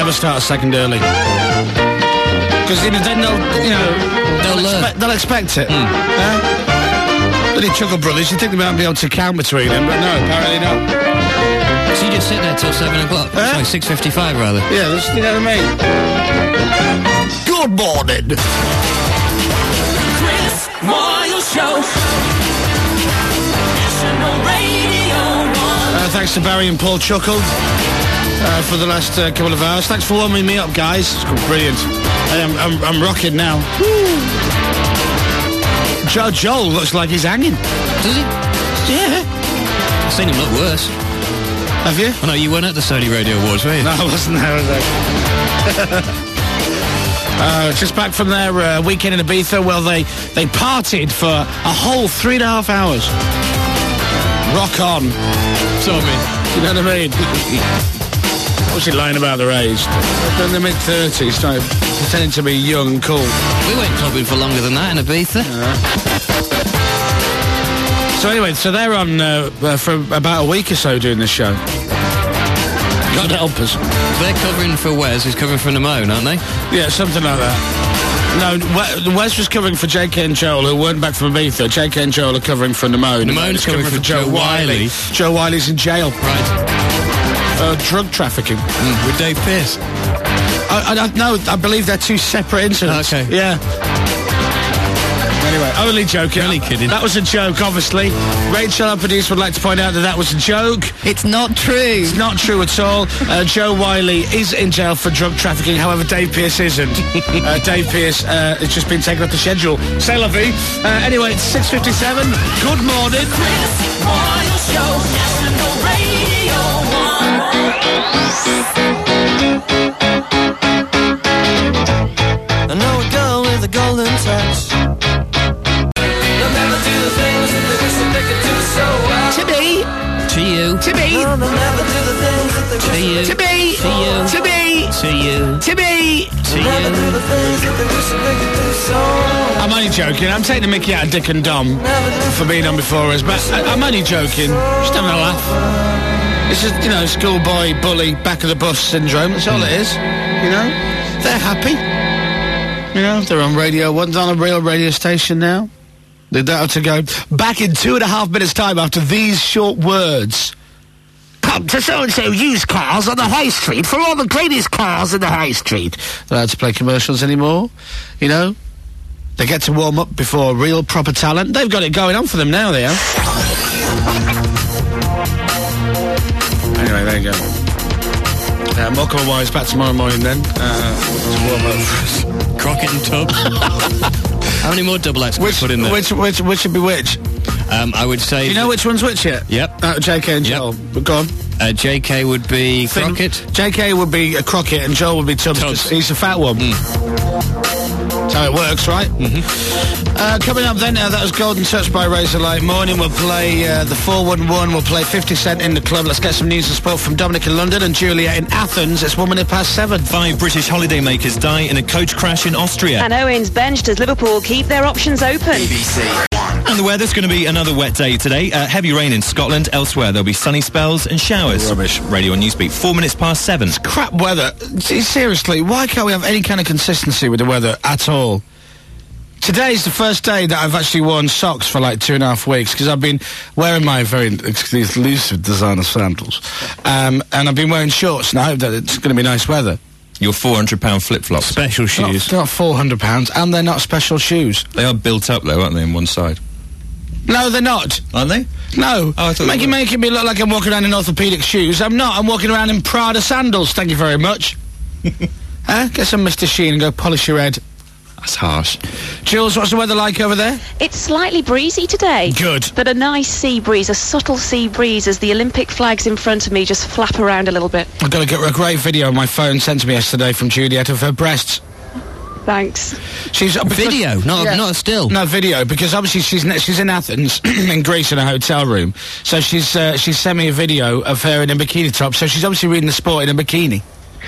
never start a second early. Because then they'll expect it. Bloody Chuckle Brothers, you think they might be able to count between them, but no, apparently not. So you just sit there till 7 o'clock? Sorry, 6:55 rather. Yeah, you know what I mean? Good morning. Chris Moyle Show. National Radio 1. Thanks to Barry and Paul Chuckle for the last couple of hours. Thanks for warming me up, guys. It's brilliant. I'm rocking now. Joel looks like he's hanging. Does he? Yeah. I've seen him look worse. Have you? Oh no, you weren't at the Sony Radio Awards, were you? No, I wasn't there, was I? Just back from their weekend in Ibiza. Well, they partied for a whole 3.5 hours. Rock on. Tommy. You know what I mean? What's he lying about their age? They're in the mid-30s, pretending to be young and cool. We went clubbing for longer than that in Ibiza. So anyway, so they're on for about a week or so doing this show. God help us. They're covering for Wes, who's covering for Namone, aren't they? Yeah, something like that. No, Wes was covering for JK and Joel, who weren't back from Ibiza. JK and Joel are covering for Namone. Namone's covering for Joe Wiley. Joe Wiley's in jail. Right. Drug trafficking. With Dave Pearce. I believe they're two separate incidents. Okay. Yeah. Anyway, only joking. Only kidding. That was a joke, obviously. Rachel, our producer, would like to point out that was a joke. It's not true. It's not true at all. Joe Wiley is in jail for drug trafficking, however, Dave Pearce isn't. Dave Pearce has just been taken off the schedule. C'est la vie. Anyway, it's 6:57. Good morning. Chris Moyle Show. National Radio 1. I know a girl with a golden touch. They'll never do the things that they wish that they could do so well. To me. To you. To me. No, they'll never do the things that they wish To you. To me. To you. To me. To you. To me. To never do you. the things that they wish that they could do so well. I'm only joking. I'm taking the mickey out of Dick and Dom for being on before us, but I'm only joking. Just having a laugh. It's just, schoolboy, bully, back of the bus syndrome. That's all it is. They're happy. They're on Radio 1. They're on a real radio station now. They don't have to go back in 2.5 minutes' time after these short words. Come to so-and-so used cars on the high street for all the greatest cars in the high street. They're not allowed to play commercials anymore. They get to warm up before real proper talent. They've got it going on for them now, they have. Anyway, there you go. More Coming Wise back tomorrow morning then. To warm up. Crockett and Tubb. How many more double acts can we put in there? Which would be which? I would say... Do you know which one's which yet? Yep. JK and Joel. Go on. JK would be Crockett. JK would be a Crockett and Joel would be Tubbs. 'Cause he's a fat one. That's how it works, right? Coming up then, that was Golden Touch by Razorlight Morning. We'll play the 411. We'll play 50 Cent in the Club. Let's get some news and sport from Dominic in London and Julia in Athens. It's 7:01. 5 British holidaymakers die in a coach crash in Austria. And Owens benched as Liverpool keep their options open. BBC. And the weather's going to be another wet day today. Heavy rain in Scotland. Elsewhere, there'll be sunny spells and showers. Rubbish. Radio on Newsbeat, 7:04. It's crap weather. Seriously, why can't we have any kind of consistency with the weather at all? Today's the first day that I've actually worn socks for like 2.5 weeks because I've been wearing my very exclusive designer sandals. And I've been wearing shorts and I hope that it's going to be nice weather. Your £400 flip-flops. Special shoes. They're not £400 and they're not special shoes. They are built up though, aren't they, on one side? No, they're not. Aren't they? No. Oh, I thought making me look like I'm walking around in orthopaedic shoes. I'm not. I'm walking around in Prada sandals. Thank you very much. Get some Mr. Sheen and go polish your head. That's harsh. Jules, what's the weather like over there? It's slightly breezy today. Good. But a nice sea breeze, a subtle sea breeze as the Olympic flags in front of me just flap around a little bit. I've got a great video on my phone sent to me yesterday from Juliet of her breasts. Thanks. She's Video, not a still. No, video, because obviously she's in Athens, in Greece, in a hotel room. So she's sent me a video of her in a bikini top, so she's obviously reading the sport in a bikini.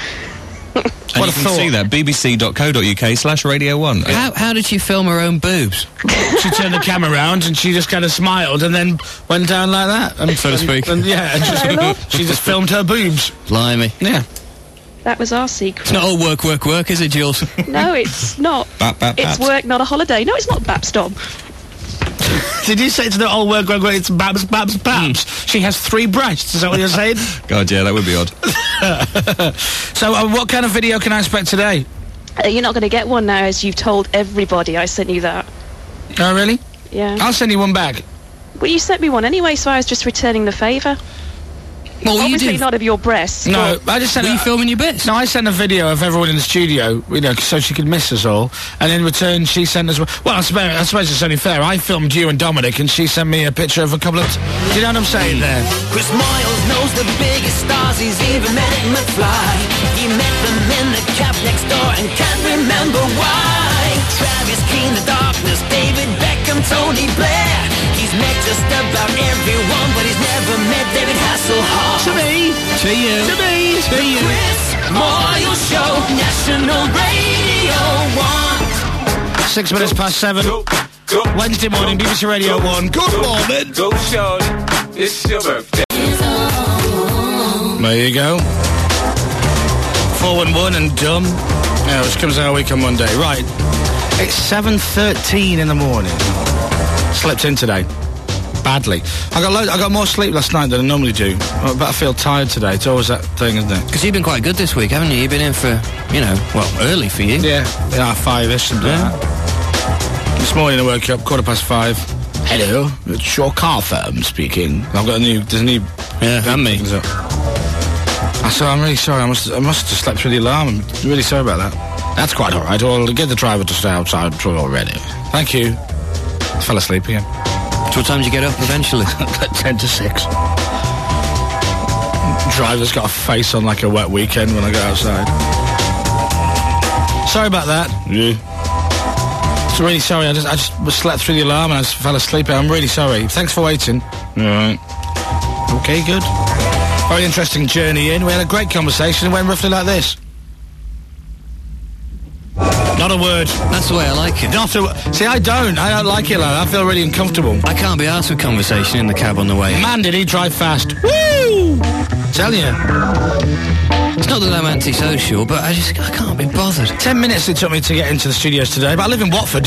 And What you a can thought. see that, bbc.co.uk/Radio 1. How did she film her own boobs? She turned the camera around and she just kind of smiled and then went down like that. And, So to speak. And she just filmed her boobs. Blimey. Yeah. That was our secret. It's not all work, work, work, is it, Jules? No, it's not. It's work, not a holiday. No, it's not, Babs Dom. Did you say it's not all work, it's Babs, Babs, Babs? She has 3 breasts, is that what you're saying? God, yeah, that would be odd. So, what kind of video can I expect today? You're not going to get one now, as you've told everybody I sent you that. Oh, really? Yeah. I'll send you one back. Well, you sent me one anyway, so I was just returning the favour. What were you Obviously doing? not of your breasts. No, but I just sent Were you filming your bits? No, I sent a video of everyone in the studio, you know, so she could miss us all. And in return, she sent us... Well, I suppose it's only fair. I filmed you and Dominic, and she sent me a picture of a couple of... Do you know what I'm saying there? Chris Moyles knows the biggest stars, he's even met McFly. He met them in the cab next door and can't remember why. Travis Keen, The Darkness, David Beckham, Tony Blair. He's met just about everyone, but he's never met David Hasselhoff. To me! To you. To me! To you. Chris Moyles Show, National Radio 1. 6 minutes past 7. Wednesday morning, BBC Radio 1. Good morning! Go, Shorty. It's your birthday. There you go. 411 and done. Yeah, which comes out a week on Monday. Right. It's 7:13 in the morning. Slept in today. Badly. I got more sleep last night than I normally do. But I feel tired today. It's always that thing, isn't it? Because you've been quite good this week, haven't you? You've been in for, you know, well, early for you. Yeah. 5-ish, something like that. This morning I woke up 5:15. Hello, it's your car firm speaking. There's a new... Yeah, and me. So I'm really sorry. I must have just slept through the alarm. I'm really sorry about that. That's quite all right. I'll get the driver to stay outside already. Thank you. I fell asleep again. So what time did you get up eventually? 10 to 6. Driver's got a face on like a wet weekend when I go outside. Sorry about that. Yeah. I'm really sorry. I just slept through the alarm and I just fell asleep. I'm really sorry. Thanks for waiting. All right. Okay, good. Very interesting journey in. We had a great conversation. It went roughly like this. Not a word. That's the way I like it. Not a... See, I don't like it like that. I feel really uncomfortable. I can't be arsed with conversation in the cab on the way. Man, did he drive fast. Woo! Tell you. It's not that I'm antisocial, but I can't be bothered. 10 minutes it took me to get into the studios today, but I live in Watford.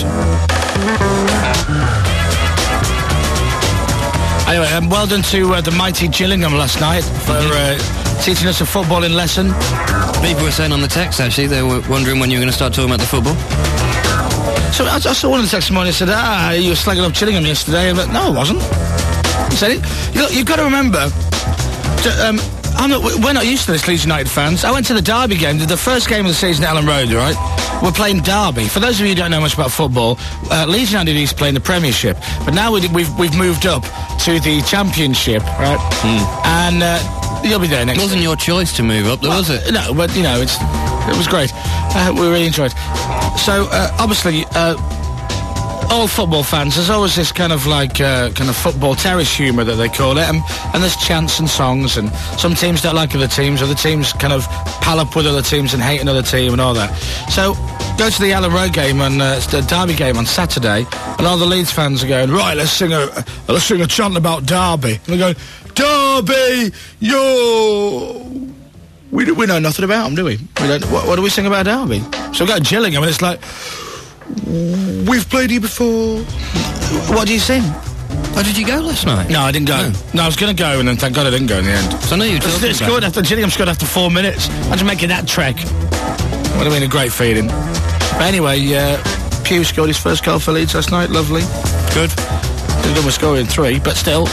Anyway, well done to the mighty Gillingham last night for teaching us a footballing lesson. People were saying on the text, actually, they were wondering when you were going to start talking about the football. So I saw one of the texts this morning and said, you were slagging up Gillingham yesterday. But no, I wasn't. He said it. Look, you've got to remember, we're not used to this, Leeds United fans. I went to the Derby game, the first game of the season at Ellen Road, right? We're playing Derby. For those of you who don't know much about football, Leeds United used to play in the Premiership, but now we've moved up to the Championship, right? And you'll be there next. It wasn't your choice to move up, though, was it? No, but you know, it was great. We really enjoyed it. So obviously, all football fans, there's always this kind of football terrace humour that they call it, and there's chants and songs, and some teams don't like other teams kind of pal up with other teams and hate another team and all that. So go to the Ellen Road game and it's the Derby game on Saturday, and all the Leeds fans are going, right, let's sing a chant about Derby. And they're going, Derby, yo. We know nothing about them, do we? We don't. What do we sing about Derby? So we go to Gillingham and it's like, we've played here before. What do you sing? Oh, did you go last night? No, I didn't go. No, I was going to go, and then thank God I didn't go in the end. So I know you talking It's good after Gillingham scored after 4 minutes. Imagine making that trek. Would have been a great feeling. But anyway, Pugh scored his first goal for Leeds last night. Lovely. Good. Didn't almost score in 3, but still.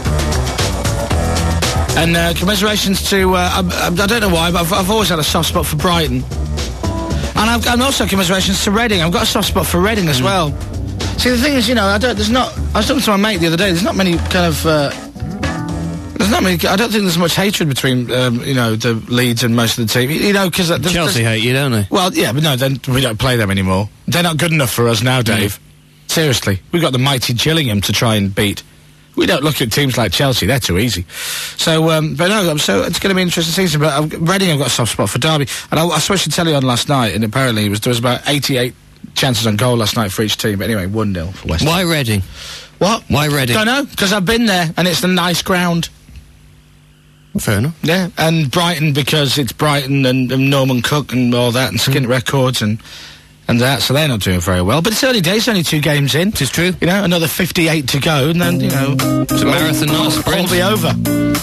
And commiserations to... I don't know why, but I've always had a soft spot for Brighton. And also commiserations to Reading. I've got a soft spot for Reading as well. See, the thing is, you know, I was talking to my mate the other day, there's not many kind of... I don't think there's much hatred between, the Leeds and most of the team. You know, because... Chelsea hate you, don't they? Well, yeah, but no, then we don't play them anymore. They're not good enough for us now, Dave. Seriously. We've got the mighty Gillingham to try and beat. We don't look at teams like Chelsea, they're too easy. So, but no, so it's going to be an interesting season. But Reading have got a soft spot for Derby. And I switched the telly on last night, and apparently there was about 88 chances on goal last night for each team. But anyway, 1-0 for West Ham. Why Reading? What? Why Reading? Don't know, because I've been there, and it's a nice ground. Fair enough. Yeah, and Brighton because it's Brighton and Norman Cook and all that, and Skint Records and that, so they're not doing very well. But it's early days, only 2 games in. It is true. You know, another 58 to go, and then, you know... It's a marathon, not a sprint. It'll be over.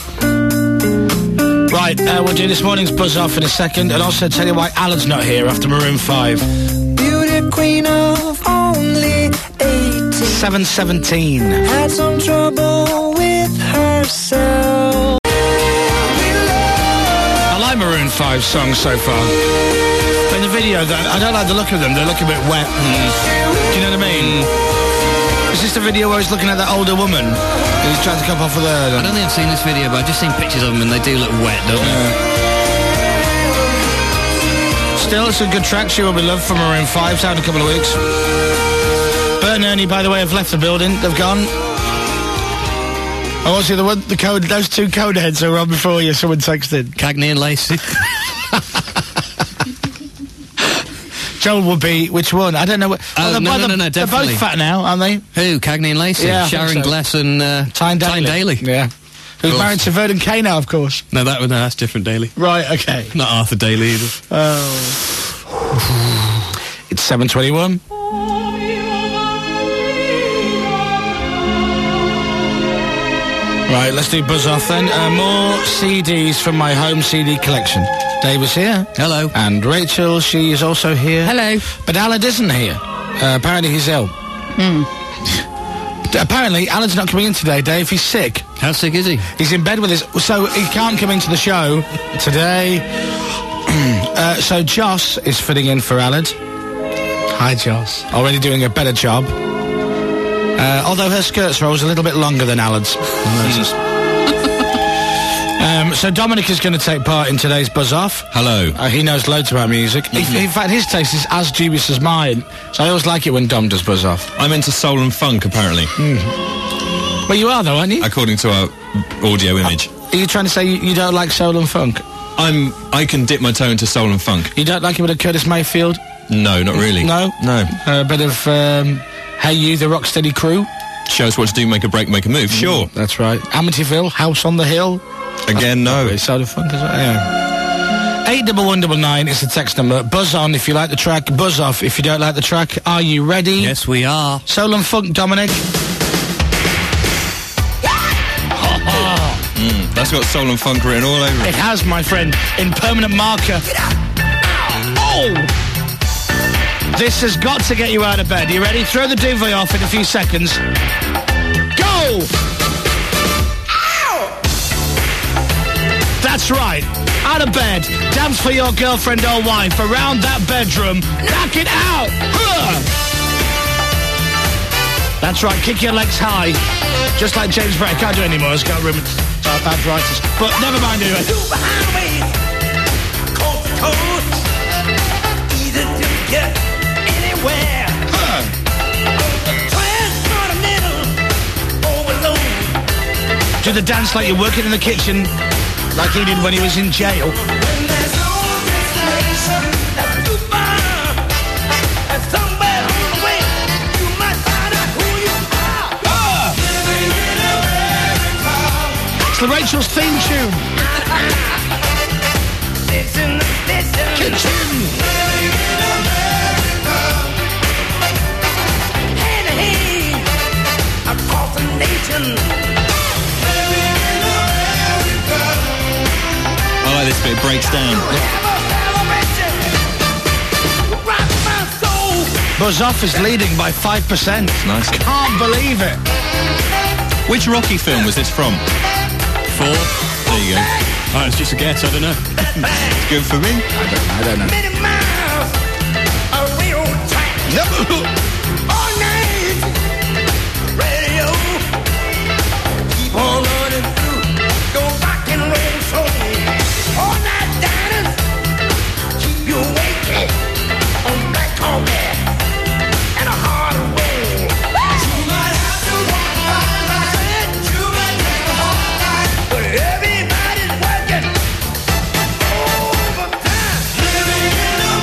Right, we'll do this morning's buzz-off in a second, and also tell you why Alan's not here after Maroon 5. Beauty queen of only 18. 7:17. Had some trouble with herself. I like Maroon 5 songs so far. But in the video, I don't like the look of them. They look a bit wet. Do you know what I mean? Is this the video where he's looking at that older woman? And he's trying to come off with her. I don't think I've seen this video, but I've just seen pictures of them and they do look wet, don't they? Still, it's a good track. She Will Be Loved from Maroon 5. It's out in a couple of weeks. Bert and Ernie, by the way, have left the building. They've gone. Oh, also, those 2 code heads that were on before you, someone texted. Cagney and Lacey. Joel would be, which one? I don't know. No, They're definitely. both fat now, aren't they? Who? Cagney and Lacey? Yeah, I Sharon think so. Gless and Tyne Daly. Yeah. Who's married to Vernon Kay now, of course. No, that's different Daly. Right, okay. Not Arthur Daly either. Oh. It's 7:21. Right, let's do buzz off then. More CDs from my home CD collection. Dave is here. Hello. And Rachel, she is also here. Hello. But Alan isn't here. Apparently he's ill. Apparently Alan's not coming in today, Dave. He's sick. How sick is he? He's in bed with his... So he can't come into the show today. So Joss is fitting in for Alan. Hi, Joss. Already doing a better job. Although her skirt's roll is a little bit longer than Alan's. So Dominic is going to take part in today's Buzz Off. Hello. He knows loads about music. In fact, his taste is as dubious as mine. So I always like it when Dom does Buzz Off. I'm into soul and funk, apparently. Well, you are, though, aren't you? According to our audio image. Are you trying to say you don't like soul and funk? I can dip my toe into soul and funk. You don't like a bit of Curtis Mayfield? No, not really. No? No. A bit of Hey You, the Rocksteady Crew? Show us what to do, make a break, make a move. Sure. That's right. Amityville, House on the Hill? Again, no. It's soul and funk as well, yeah. 81199 is the text number. Buzz on if you like the track. Buzz off if you don't like the track. Are you ready? Yes, we are. Soul and funk, Dominic. That's got soul and funk written all over It it. has, my friend, in permanent marker. Oh! This has got to get you out of bed. You ready? Throw the duvet off in a few seconds. Go! That's right. Out of bed. Dance for your girlfriend or wife around that bedroom. Knock it out! That's right. Kick your legs high. Just like James Brown. Can't do it anymore. He's got rheumatoid arthritis. But never mind anyway. Do the dance like you're working in the kitchen, like he did when he was in jail. It's the Rachel's theme tune. Kitchen. Across the nation. I like this bit, it breaks down. Buzz Off is leading by 5%. Nice. Can't believe it. Which Rocky film was this from? 4. There you go. Oh, it's just a guess, I don't know. It's good for me. I don't know. Many miles of railroad track. All night. Radio. Keep on running through your rock and roll soul. All night diners. Keep you awake on black coffee and a hard roll. You might have to walk by my head. You might take a hard night. But everybody's working overtime. Living in a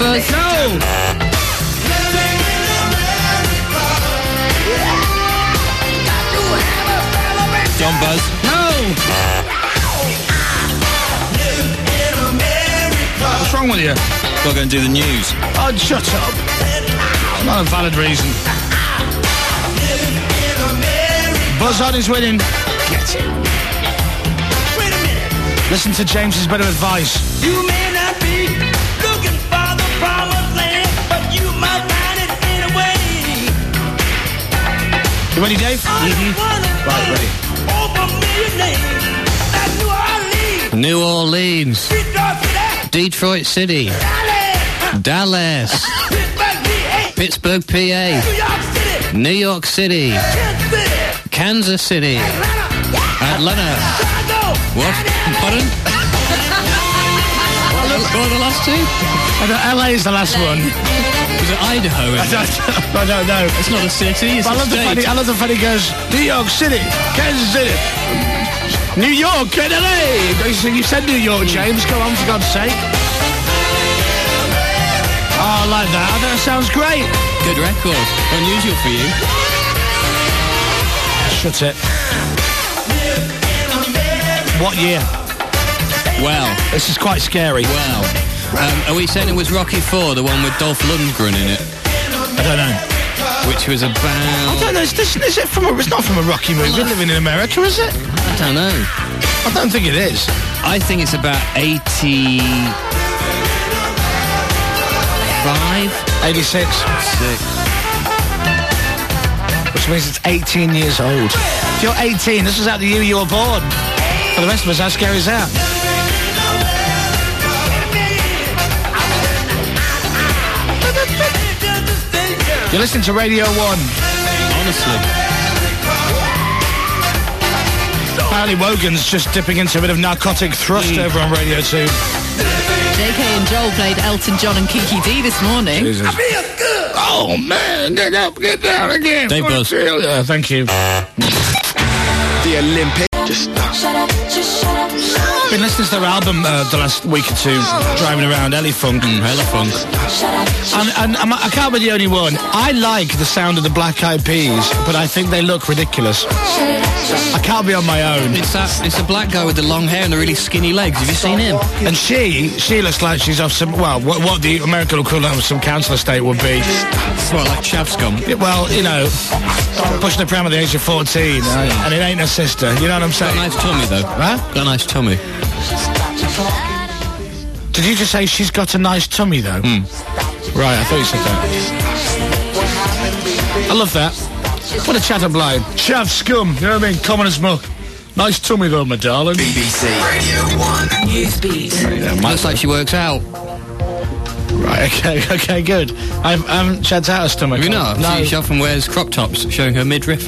Buzz. No! John Buzz. No! What's wrong with you? Got to go and do the news. Oh, shut up. Not a valid reason. Buzz on is winning. Get it. Wait a minute. Listen to James's bit of advice. You may not be looking for the promised land, but you might find it anyway. You ready, Dave? Right, ready. New Orleans. Detroit City. Dallas. Pittsburgh, PA. New York City. Kansas City. Atlanta. What? Pardon? What are the last two? LA is the last one. Was it Idaho? I don't know. It's not a city, it's I a state. love the funny goes, New York City, Kansas City, New York, and LA. You said New York, James. Go on, for God's sake. Oh, I like that. That sounds great. Good record. Unusual for you. Shut it. What year? Well. This is quite scary. Well. Are we saying it was Rocky IV, the one with Dolph Lundgren in it? I don't know. Which was about... I don't know. Is it from it's not from a Rocky movie. Living in America, is it? I don't know. I don't think it is. I think it's about 85? 86. 6. Which means it's 18 years old. If you're 18, this was out the year you were born. For the rest of us, how scary is that? You're listening to Radio 1. Honestly. Apparently Wogan's just dipping into a bit of narcotic thrust over on Radio 2. JK and Joel played Elton John and Kiki D this morning. Jesus. Oh, man. Get up, get down again. Dave Buzz. Thank you. The Olympic. Just I've been listening to their album the last week or two, driving around, Elefunk. Elefunk. And I can't be the only one. I like the sound of the Black Eyed Peas, but I think they look ridiculous. I can't be on my own. It's a black guy with the long hair and the really skinny legs. Have you seen him? And she looks like she's off some, well, what the American equivalent of some council estate would be. What, like Chavscom? Well, you know, pushing the pram at the age of 14, and it ain't her sister. You know what I'm saying? Got a nice tummy, though. Huh? Got a nice tummy. Did you just say she's got a nice tummy, though? Right, I thought you said that. I love that. What a chatterblind. Chav scum, you know what I mean? Common as muck. Nice tummy, though, my darling. BBC Radio 1 Newsbeat. Looks like she works out. Right, okay, good. I haven't checked out her stomach. Have you not? No. She often wears crop tops showing her midriff.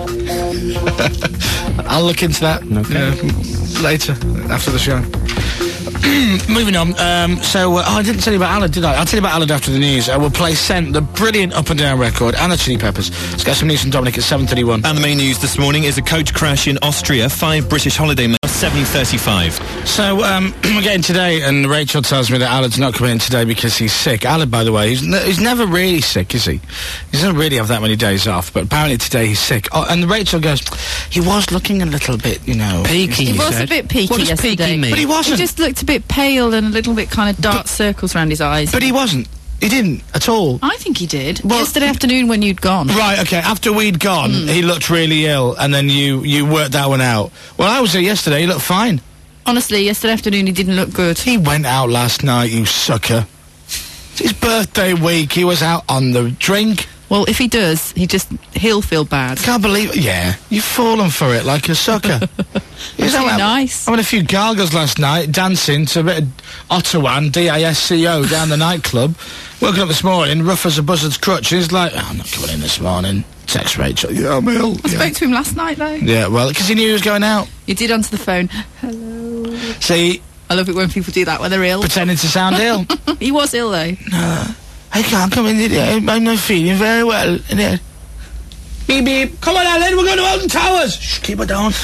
I'll look into that later, after the show. Moving on, I didn't tell you about Alad, did I? I'll tell you about Alad after the news. We'll play Scent, the brilliant Up and Down record, and the Chili Peppers. Let's get some news from Dominic at 7:31. And the main news this morning is a coach crash in Austria. 5 British holiday men. 7:35. So, we're getting today, and Rachel tells me that Alad's not coming in today because he's sick. Alad, by the way, he's never really sick, is he? He doesn't really have that many days off, but apparently today he's sick. Oh, and Rachel goes, he was looking a little bit, peaky, He was a bit peaky What does yesterday. peaky mean? But he wasn't. He just looked a bit pale and a little bit kind of dark circles around his eyes. But he wasn't. He didn't at all. I think he did. Well, yesterday afternoon when you'd gone. Right, okay, after we'd gone, he looked really ill, and then you worked that one out. Well, I was there yesterday, he looked fine. Honestly, yesterday afternoon he didn't look good. He went out last night, you sucker. It's his birthday week, he was out on the drink. Well, if he does, he'll feel bad. Can't believe it. Yeah, you've fallen for it like a sucker. He was That's out nice. I had a few gargles last night, dancing to a bit of Ottawan, D-I-S-C-O, down the nightclub. Woken up this morning, rough as a buzzard's crutch, and he's like, I'm not coming in this morning. Text Rachel, yeah, I'm ill. I spoke to him last night, though. Yeah, well, because he knew he was going out. You did answer the phone. Hello. See, I love it when people do that when they're ill. pretending to sound ill. He was ill, though. I can't come in today. I'm not feeling very well. Beep, beep. Come on, Alan, we're going to Alton Towers. Shh, keep it down.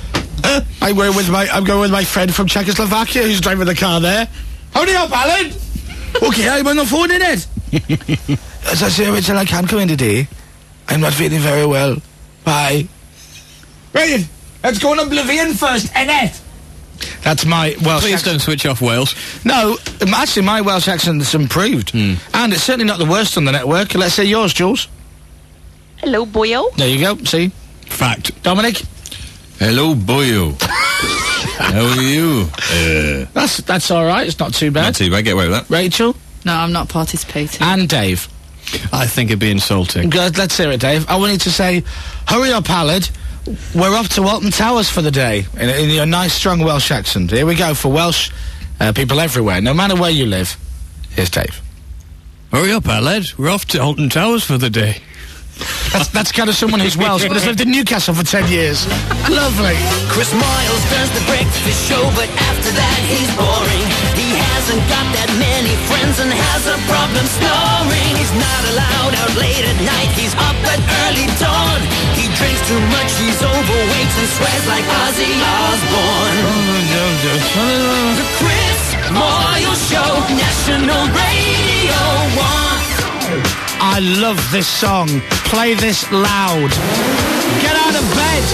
I'm going with my friend from Czechoslovakia who's driving the car there. Hurry up, Alan. Okay, I'm on the phone, innit? As I say, Rachel, I can't come in today. I'm not feeling very well. Bye. Right, let's go on Oblivion first, innit? That's my Welsh Please accent. don't switch off Wales. No, actually, my Welsh accent's improved. And it's certainly not the worst on the network. Let's say yours, Jules. Hello, boyo. There you go, see? Fact. Dominic? Hello, boyo. How are you? That's all right. It's not too bad. Not too bad. Get away with that. Rachel? No, I'm not participating. And Dave. I think it'd be insulting. Good, let's hear it, Dave. I want you to say, hurry up, Aled. We're off to Walton Towers for the day. In your nice, strong Welsh accent. Here we go for Welsh people everywhere, no matter where you live. Here's Dave. Hurry up, Aled. We're off to Alton Towers for the day. That's kind of someone who's Welsh, but has lived in Newcastle for 10 years. Lovely. Chris Miles does the breakfast show, but after that he's boring. He hasn't got that many friends and has a problem snoring. He's not allowed out late at night, he's up at early dawn. He drinks too much, he's overweight and swears like Ozzy Osbourne. The Chris Miles Show, National Radio 1. I love this song. Play this loud. Get out of bed.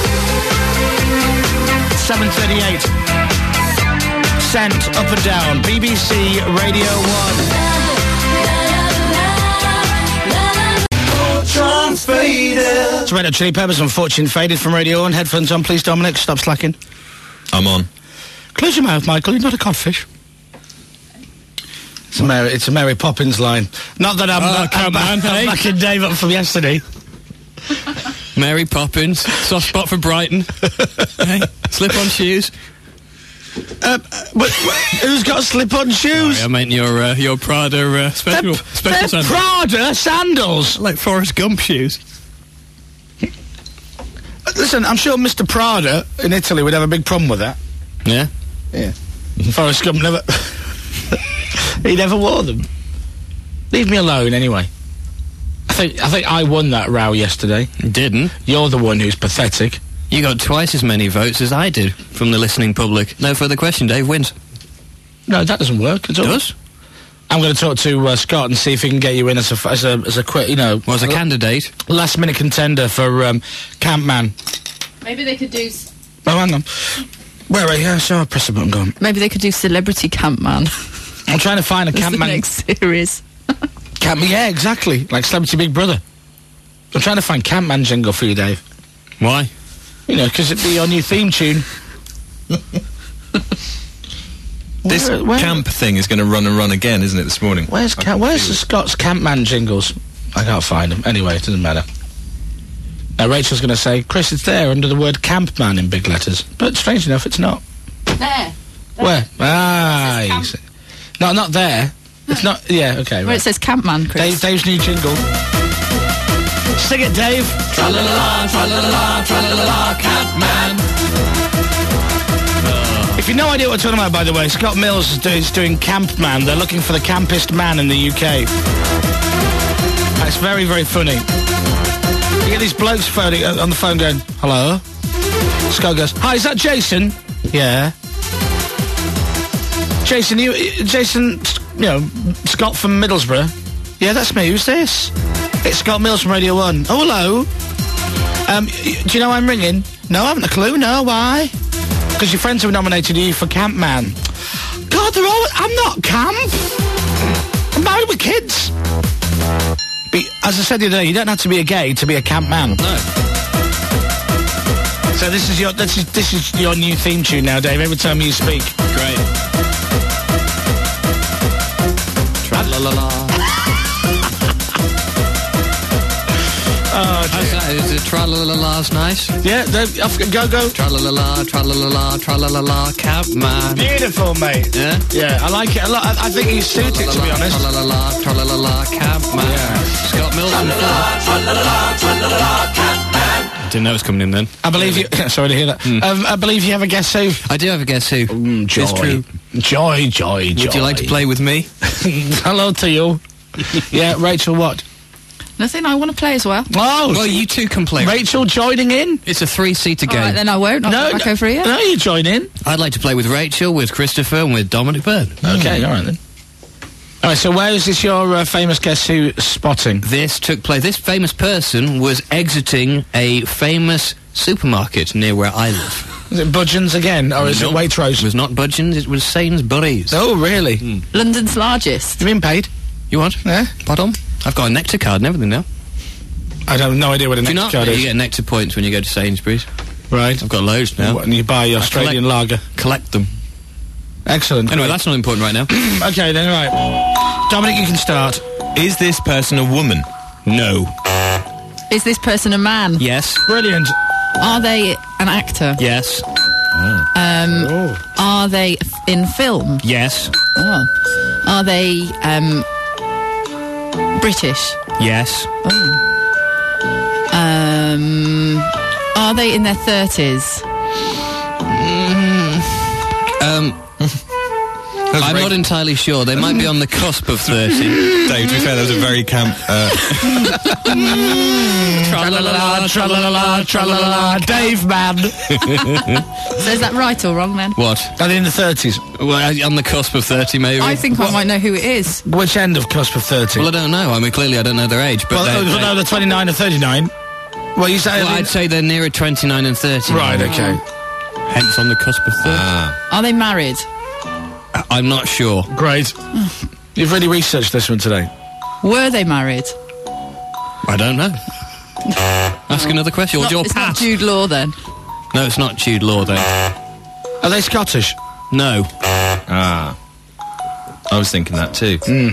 7:38. Sent up and down. BBC Radio 1. Fortune faded. It's Red Hot Chili Peppers and Fortune Faded from Radio 1. Headphones on, please, Dominic. Stop slacking. I'm on. Close your mouth, Michael. You're not a codfish. It's a Mary Poppins line. Not that I'm backing Dave up from yesterday. Mary Poppins, soft spot for Brighton. Hey, slip-on shoes. Who's got slip-on shoes? I meant your Prada special sandals. Prada sandals? Like Forrest Gump shoes. Listen, I'm sure Mr. Prada in Italy would have a big problem with that. Yeah? Yeah. Forrest Gump never... He never wore them. Leave me alone, anyway. I think I won that row yesterday. Didn't. You're the one who's pathetic. You got twice as many votes as I did from the listening public. No further question, Dave wins. No, that doesn't work at all. Does? I'm going to talk to Scott and see if he can get you in as a quick, a candidate. Last minute contender for Camp Man. Maybe they could do... Oh, hang on. Where are you? So I'll press the button, go on. Maybe they could do Celebrity Camp Man. I'm trying to find a Camp Man... next series. Yeah, exactly. Like Celebrity Big Brother. I'm trying to find Camp Man jingle for you, Dave. Why? You know, because it'd be your new theme tune. This camp thing is going to run again, isn't it, this morning? Where's the Scott's Camp Man jingles? I can't find them. Anyway, it doesn't matter. Now, Rachel's going to say, Chris, it's there under the word Camp Man in big letters. But strange enough, it's not. There. Where? Ah, you see. No, not there. It's not... Yeah, okay, Where it says Camp Man, Chris. Dave's new jingle. Sing it, Dave. Tra-la-la-la, tra-la-la-la, tra-la-la-la, Camp Man. If you've no idea what we're talking about, by the way, Scott Mills is doing Camp Man. They're looking for the campest man in the UK. It's very, very funny. You get these blokes phoning on the phone going, hello? Scott goes, hi, is that Jason? Yeah. Jason, you know, Scott from Middlesbrough? Yeah, that's me. Who's this? It's Scott Mills from Radio 1. Oh, hello. Do you know why I'm ringing? No, I haven't a clue. No, why? Because your friends have nominated you for Camp Man. God, they're all... I'm not camp. I'm married with kids. But, as I said the other day, you don't have to be a gay to be a camp man. No. So this is your new theme tune now, Dave, every time you speak. Great. Tra-la-la-la. Oh, how's that? Is it tra-la-la-la's nice? Yeah, go. Tra-la-la-la, tra-la-la-la, tra-la-la-la, Camp Man. Beautiful, mate. Yeah? Yeah, I like it a lot. I think he's suited, to be honest. Tra-la-la-la, tra-la-la-la, Camp Man. Yeah. Scott Mills and Tra-la-la-la, tra-la-la-la, Camp Man. Didn't know it was coming in then. I believe you... Sorry to hear that. I believe you have a Guess Who. I do have a Guess Who. Joy. It's true. Joy. Would you like to play with me? Hello to you. Yeah, Rachel, what? Nothing, I want to play as well. Oh, well, you two can play. Rachel joining in? It's a 3-seater game. All right, then I won't. I'll go back over here. No, you join in. I'd like to play with Rachel, with Christopher, and with Dominic Byrne. Okay, all right then. All right, so where is this your famous Guess Who spotting? This took place. This famous person was exiting a famous supermarket near where I live. Is it Budgeons again, or is it Waitrose? It was not Budgeons, it was Sainsbury's. Oh, really? London's largest. You been paid? You want? Yeah. Pardon? I've got a Nectar card and everything now. I have no idea what a Do you Nectar not? card is. You get Nectar points when you go to Sainsbury's. Right. I've got loads now. What, and you buy Australian lager. Collect them. Excellent. Anyway, that's not important right now. Okay, then, right. Dominic, you can start. Is this person a woman? No. Is this person a man? Yes. Brilliant. Are they an actor? Yes. Are they in film? Yes. Oh. Are they British? Yes. Are they in their 30s? I'm not entirely sure. They might be on the cusp of 30. Dave, to be fair, that was a very camp... Tra-la-la-la, tra-la-la-la, tra-la-la-la, Dave, man. So is that right or wrong then? What? Are they in the 30s? Well, on the cusp of 30, maybe. I think I might know who it is. Which end of cusp of 30? Well, I don't know. I mean, clearly I don't know their age, but Well, they're 29 or 39. Well, you say... I'd say they're nearer 29 and 30. Right, okay. Hence on the cusp of 30. Are they married? I'm not sure. Great. You've really researched this one today. Were they married? I don't know. Ask another question. Or your It's not pass. Jude Law then. No, it's not Jude Law, then. Are they Scottish? No. I was thinking that too.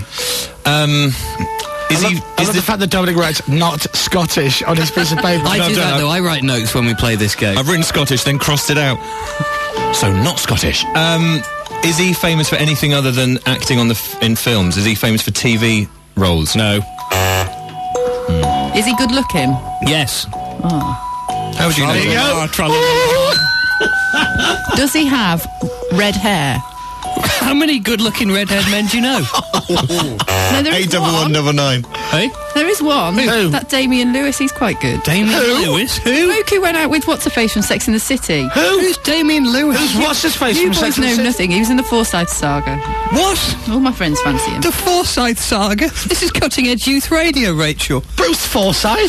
Is I love the fact that Dominic writes "not Scottish" on his piece of paper. I do that, though. I write notes when we play this game. I've written Scottish, then crossed it out. So not Scottish. Is he famous for anything other than acting on in films? Is he famous for TV roles? No. Is he good looking? Yes. How would you know? There you that? go. Does he have red hair? How many good-looking red-haired men do you know? No, there is one. 81199. Hey? There is one. Who? That Damien Lewis, he's quite good. Damien Lewis? Who? Bloke who went out with what's-her-face from Sex in the City. Who's Damien Lewis? What's his face You from boys Sex and the know City? nothing. He was in the Forsyth Saga. What? All my friends fancy him. The Forsyth Saga? This is cutting-edge youth radio, Rachel. Bruce Forsyth?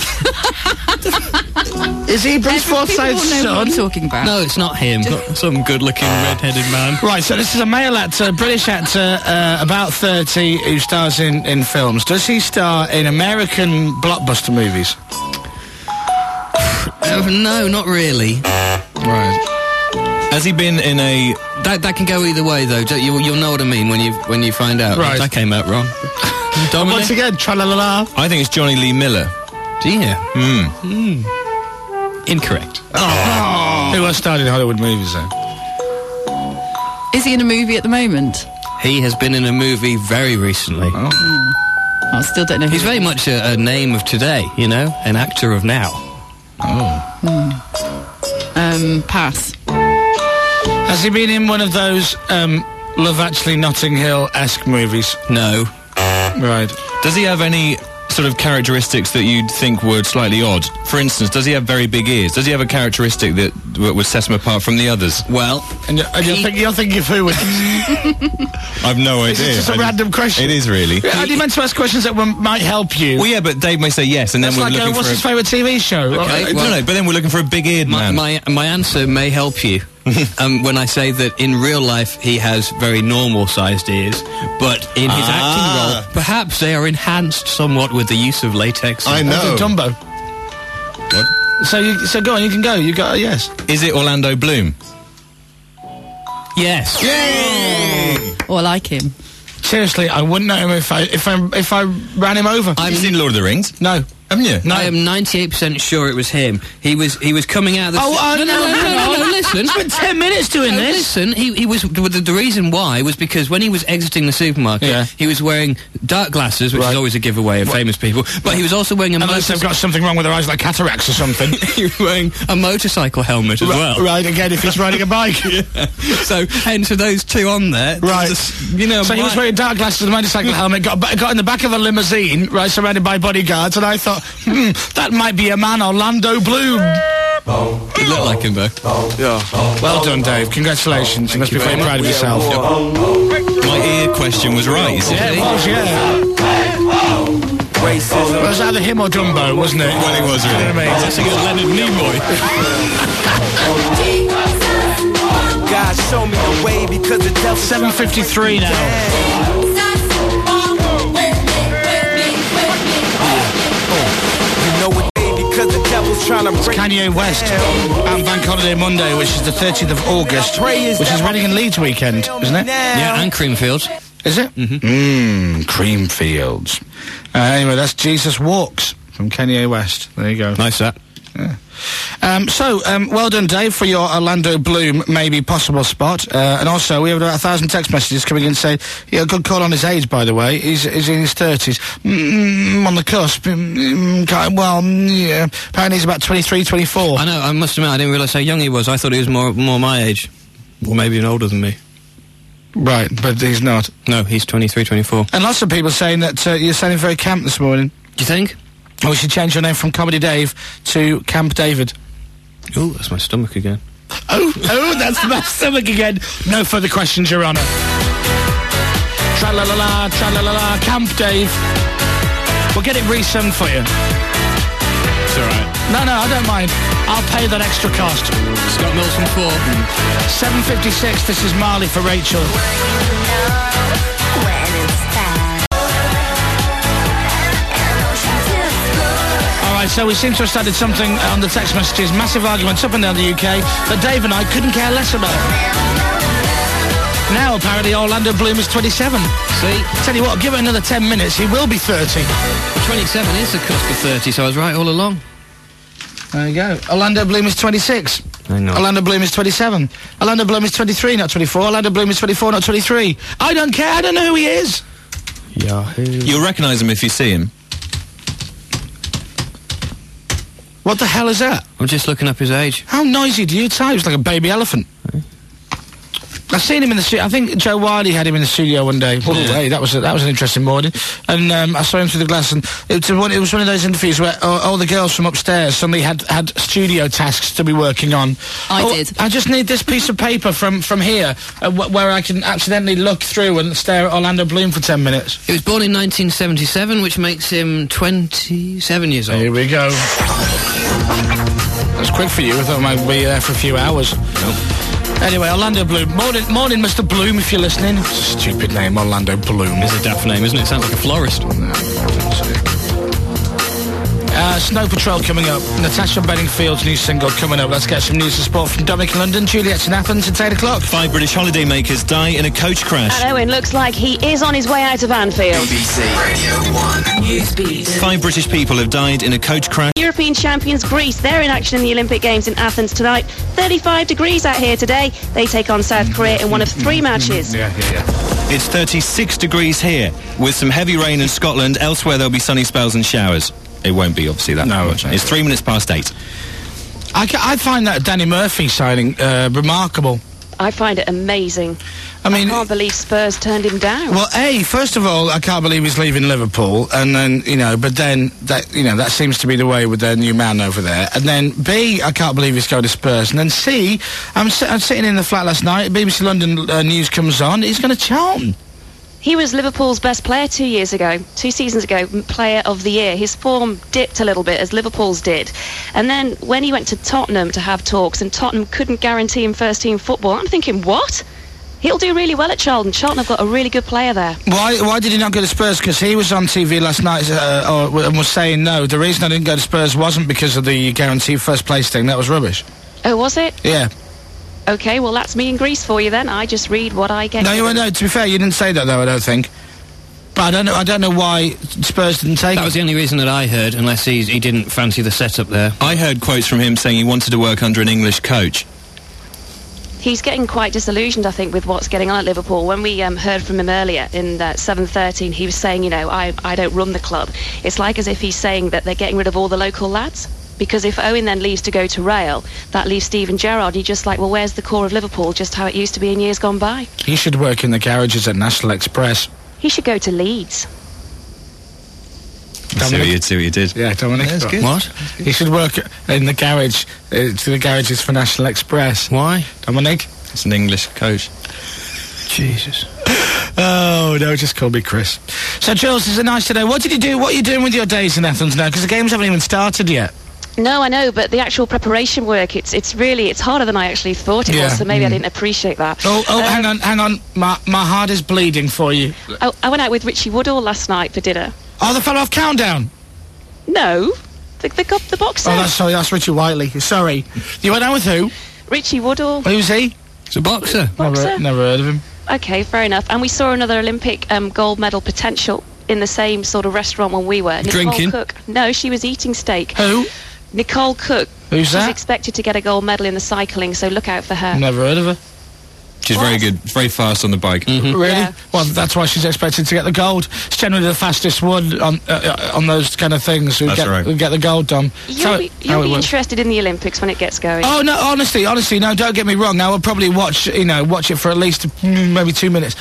Is he Bruce Forsyth's People know what son? I'm talking about. No, it's not him. Some good-looking red-headed man. Right, so this is a male actor, British actor, about 30, who stars in films. Does he star in American blockbuster movies? No, not really. Right. Has he been in a... That can go either way, though. You'll know what I mean when you find out. Right. That came out wrong. Dominic? Once again, tra-la-la-la. I think it's Johnny Lee Miller. Do you? Incorrect. Who has starred in Hollywood movies, then? Is he in a movie at the moment? He has been in a movie very recently. I still don't know who He's very much a name of today, you know? An actor of now. Pass. Has he been in one of those Love Actually Notting Hill-esque movies? No. Right. Does he have any sort of characteristics that you'd think were slightly odd? For instance, does he have very big ears? Does he have a characteristic that would set him apart from the others? Well, And you're thinking of who? I've no idea. It's just a random question. It is really. Are you meant to ask questions that might help you? Well, yeah, but Dave may say yes, and then It's we're like, looking what's for his favourite TV show? Okay, no, but then we're looking for a big-eared man. my answer may help you when I say that in real life he has very normal-sized ears, but in his acting role, perhaps they are enhanced somewhat with the use of latex. I know. Dumbo. What? So go on, you can go. You got yes. Is it Orlando Bloom? Yes. Oh, I like him. Seriously, I wouldn't know him if I ran him over. You've seen Lord of the Rings, No. haven't you? No. I am 98% sure it was him. He was coming out of the... No, listen. Spent 10 minutes doing No, this. listen, he was... The reason why was because when he was exiting the supermarket, Yeah. he was wearing dark glasses, which Right. is always a giveaway of famous people, but he was also wearing a Unless they've got something wrong with their eyes, like cataracts or something. he was wearing a motorcycle helmet as well. Right, again, if he's riding a bike. So, hence those two on there. Right. You know, So he was wearing dark glasses and a motorcycle helmet, got in the back of a limousine, right, surrounded by bodyguards, and I thought, that might be a man, Orlando Bloom. you look like him, though. Well done, Dave. Congratulations. You must be very proud of yourself. My ear question was right, you see. Yeah, it was, yeah. It was either him or Dumbo, wasn't it? Well, it was, really. You know what I mean? That's against Leonard Nimoy. God, show me the way because the devil 7:53 now. You know what because the devil's trying to break Kanye West and Bank Holiday Monday, which is the 30th of August, which is Reading and Leeds weekend, isn't it? Yeah, and Creamfields. Is it? Creamfields. Anyway, that's Jesus Walks from Kanye West. There you go. Nice, that. Yeah. Well done, Dave, for your Orlando Bloom maybe possible spot. And also, we have about 1,000 text messages coming in saying, yeah, good call on his age, by the way. He's in his 30s. On the cusp. Yeah. Apparently he's about 23, 24. I know, I must admit, I didn't realise how young he was. I thought he was more my age. Or maybe even older than me. Right, but he's not. No, he's 23, 24. And lots of people saying that you're sounding very camp this morning. Do you think? We should change your name from Comedy Dave to Camp David. Oh, that's my stomach again. Oh, that's my stomach again. No further questions, Your Honour. Tra-la-la-la, tra-la-la-la, Camp Dave. We'll get it resung for you. It's alright. No, I don't mind. I'll pay that extra cost. Scott Milson 4. 7:56, this is Marley for Rachel. Alright, so we seem to have started something on the text messages. Massive arguments up and down the UK that Dave and I couldn't care less about. Now, apparently, Orlando Bloom is 27. See? Tell you what, give it another 10 minutes, he will be 30. 27 is the cusp of 30, so I was right all along. There you go. Orlando Bloom is 26. I know. Orlando Bloom is 27. Orlando Bloom is 23, not 24. Orlando Bloom is 24, not 23. I don't care, I don't know who he is. Yahoo. You'll recognise him if you see him. What the hell is that? I'm just looking up his age. How noisy do you type? It's like a baby elephant. I've seen him in the studio. I think Joe Wiley had him in the studio one day. Oh, hey, that was an interesting morning. And I saw him through the glass, and it was one of those interviews where all the girls from upstairs suddenly had studio tasks to be working on. I did. I just need this piece of paper from here where I can accidentally look through and stare at Orlando Bloom for 10 minutes. He was born in 1977, which makes him 27 years old. Here we go. That's quick for you. I thought I might be there for a few hours. Nope. Anyway, Orlando Bloom. Morning, Mr. Bloom, if you're listening. Stupid name, Orlando Bloom. It's a daft name, isn't it? Sounds like a florist. Snow Patrol coming up. Natasha Bedingfield's new single coming up. Let's get some news and sport from Dominic in London. Juliet's in Athens. It's 8 o'clock. 5 British holidaymakers die in a coach crash. And Owen looks like he is on his way out of Anfield. BBC Radio 1 Newsbeat. 5 British people have died in a coach crash. European champions Greece, they're in action in the Olympic Games in Athens tonight. 35 degrees out here today. They take on South Korea in one of 3 matches. Yeah. It's 36 degrees here, with some heavy rain in Scotland. Elsewhere there'll be sunny spells and showers. It won't be, obviously, that much. It's 3 minutes past 8. I find that Danny Murphy signing remarkable. I find it amazing. I mean, I can't believe Spurs turned him down. well, first of all, I can't believe he's leaving Liverpool, and then, but then, that seems to be the way with their new man over there. And then, B, I can't believe he's going to Spurs. And then C, I'm sitting in the flat last night, BBC London News comes on, he's going to Charlton. He was Liverpool's best player 2 seasons ago, player of the year. His form dipped a little bit, as Liverpool's did. And then when he went to Tottenham to have talks, and Tottenham couldn't guarantee him first-team football, I'm thinking, what? He'll do really well at Charlton. Charlton have got a really good player there. Why did he not go to Spurs? Because he was on TV last night and was saying no. The reason I didn't go to Spurs wasn't because of the guaranteed first place thing. That was rubbish. Oh, was it? Yeah. OK, well, that's me in Greece for you then. I just read what I get. No, to be fair, you didn't say that, though, I don't think. But I don't know why Spurs didn't take That was the only reason that I heard, unless he didn't fancy the setup there. I heard quotes from him saying he wanted to work under an English coach. He's getting quite disillusioned, I think, with what's going on at Liverpool. When we heard from him earlier in 7:13, he was saying, I don't run the club. It's like as if he's saying that they're getting rid of all the local lads. Because if Owen then leaves to go to Rail, that leaves Steven Gerrard. You're just like, well, where's the core of Liverpool? Just how it used to be in years gone by. He should work in the garages at National Express. He should go to Leeds. Dominic? See what you did. Yeah, Dominic. That's good. What? He should work in the garage, to the garages for National Express. Why? Dominic? It's an English coach. Jesus. Oh, no, just call me Chris. So, Jules, it's a nice today. What did you do? What are you doing with your days in Athens now? Because the games haven't even started yet. No, I know, but the actual preparation work, it's harder than I actually thought it was, so maybe I didn't appreciate that. Hang on. My heart is bleeding for you. I went out with Richie Woodall last night for dinner. Oh, the fellow off Countdown? No, the boxer. Oh, that's Richie Whiteley. Sorry. You went out with who? Richie Woodall. Who's he? He's a boxer. Never heard of him. Okay, fair enough. And we saw another Olympic gold medal potential in the same sort of restaurant when we were. Drinking? Nicole Cook. No, she was eating steak. Who? Nicole Cook. Who's that? She's expected to get a gold medal in the cycling, so look out for her. Never heard of her. She's very good, very fast on the bike. Really? Yeah. Well, that's why she's expected to get the gold. It's generally the fastest one on those kind of things who get the gold, Dom. You'll be interested in the Olympics when it gets going. Oh no! Honestly, no. Don't get me wrong. I will probably watch it for at least maybe 2 minutes.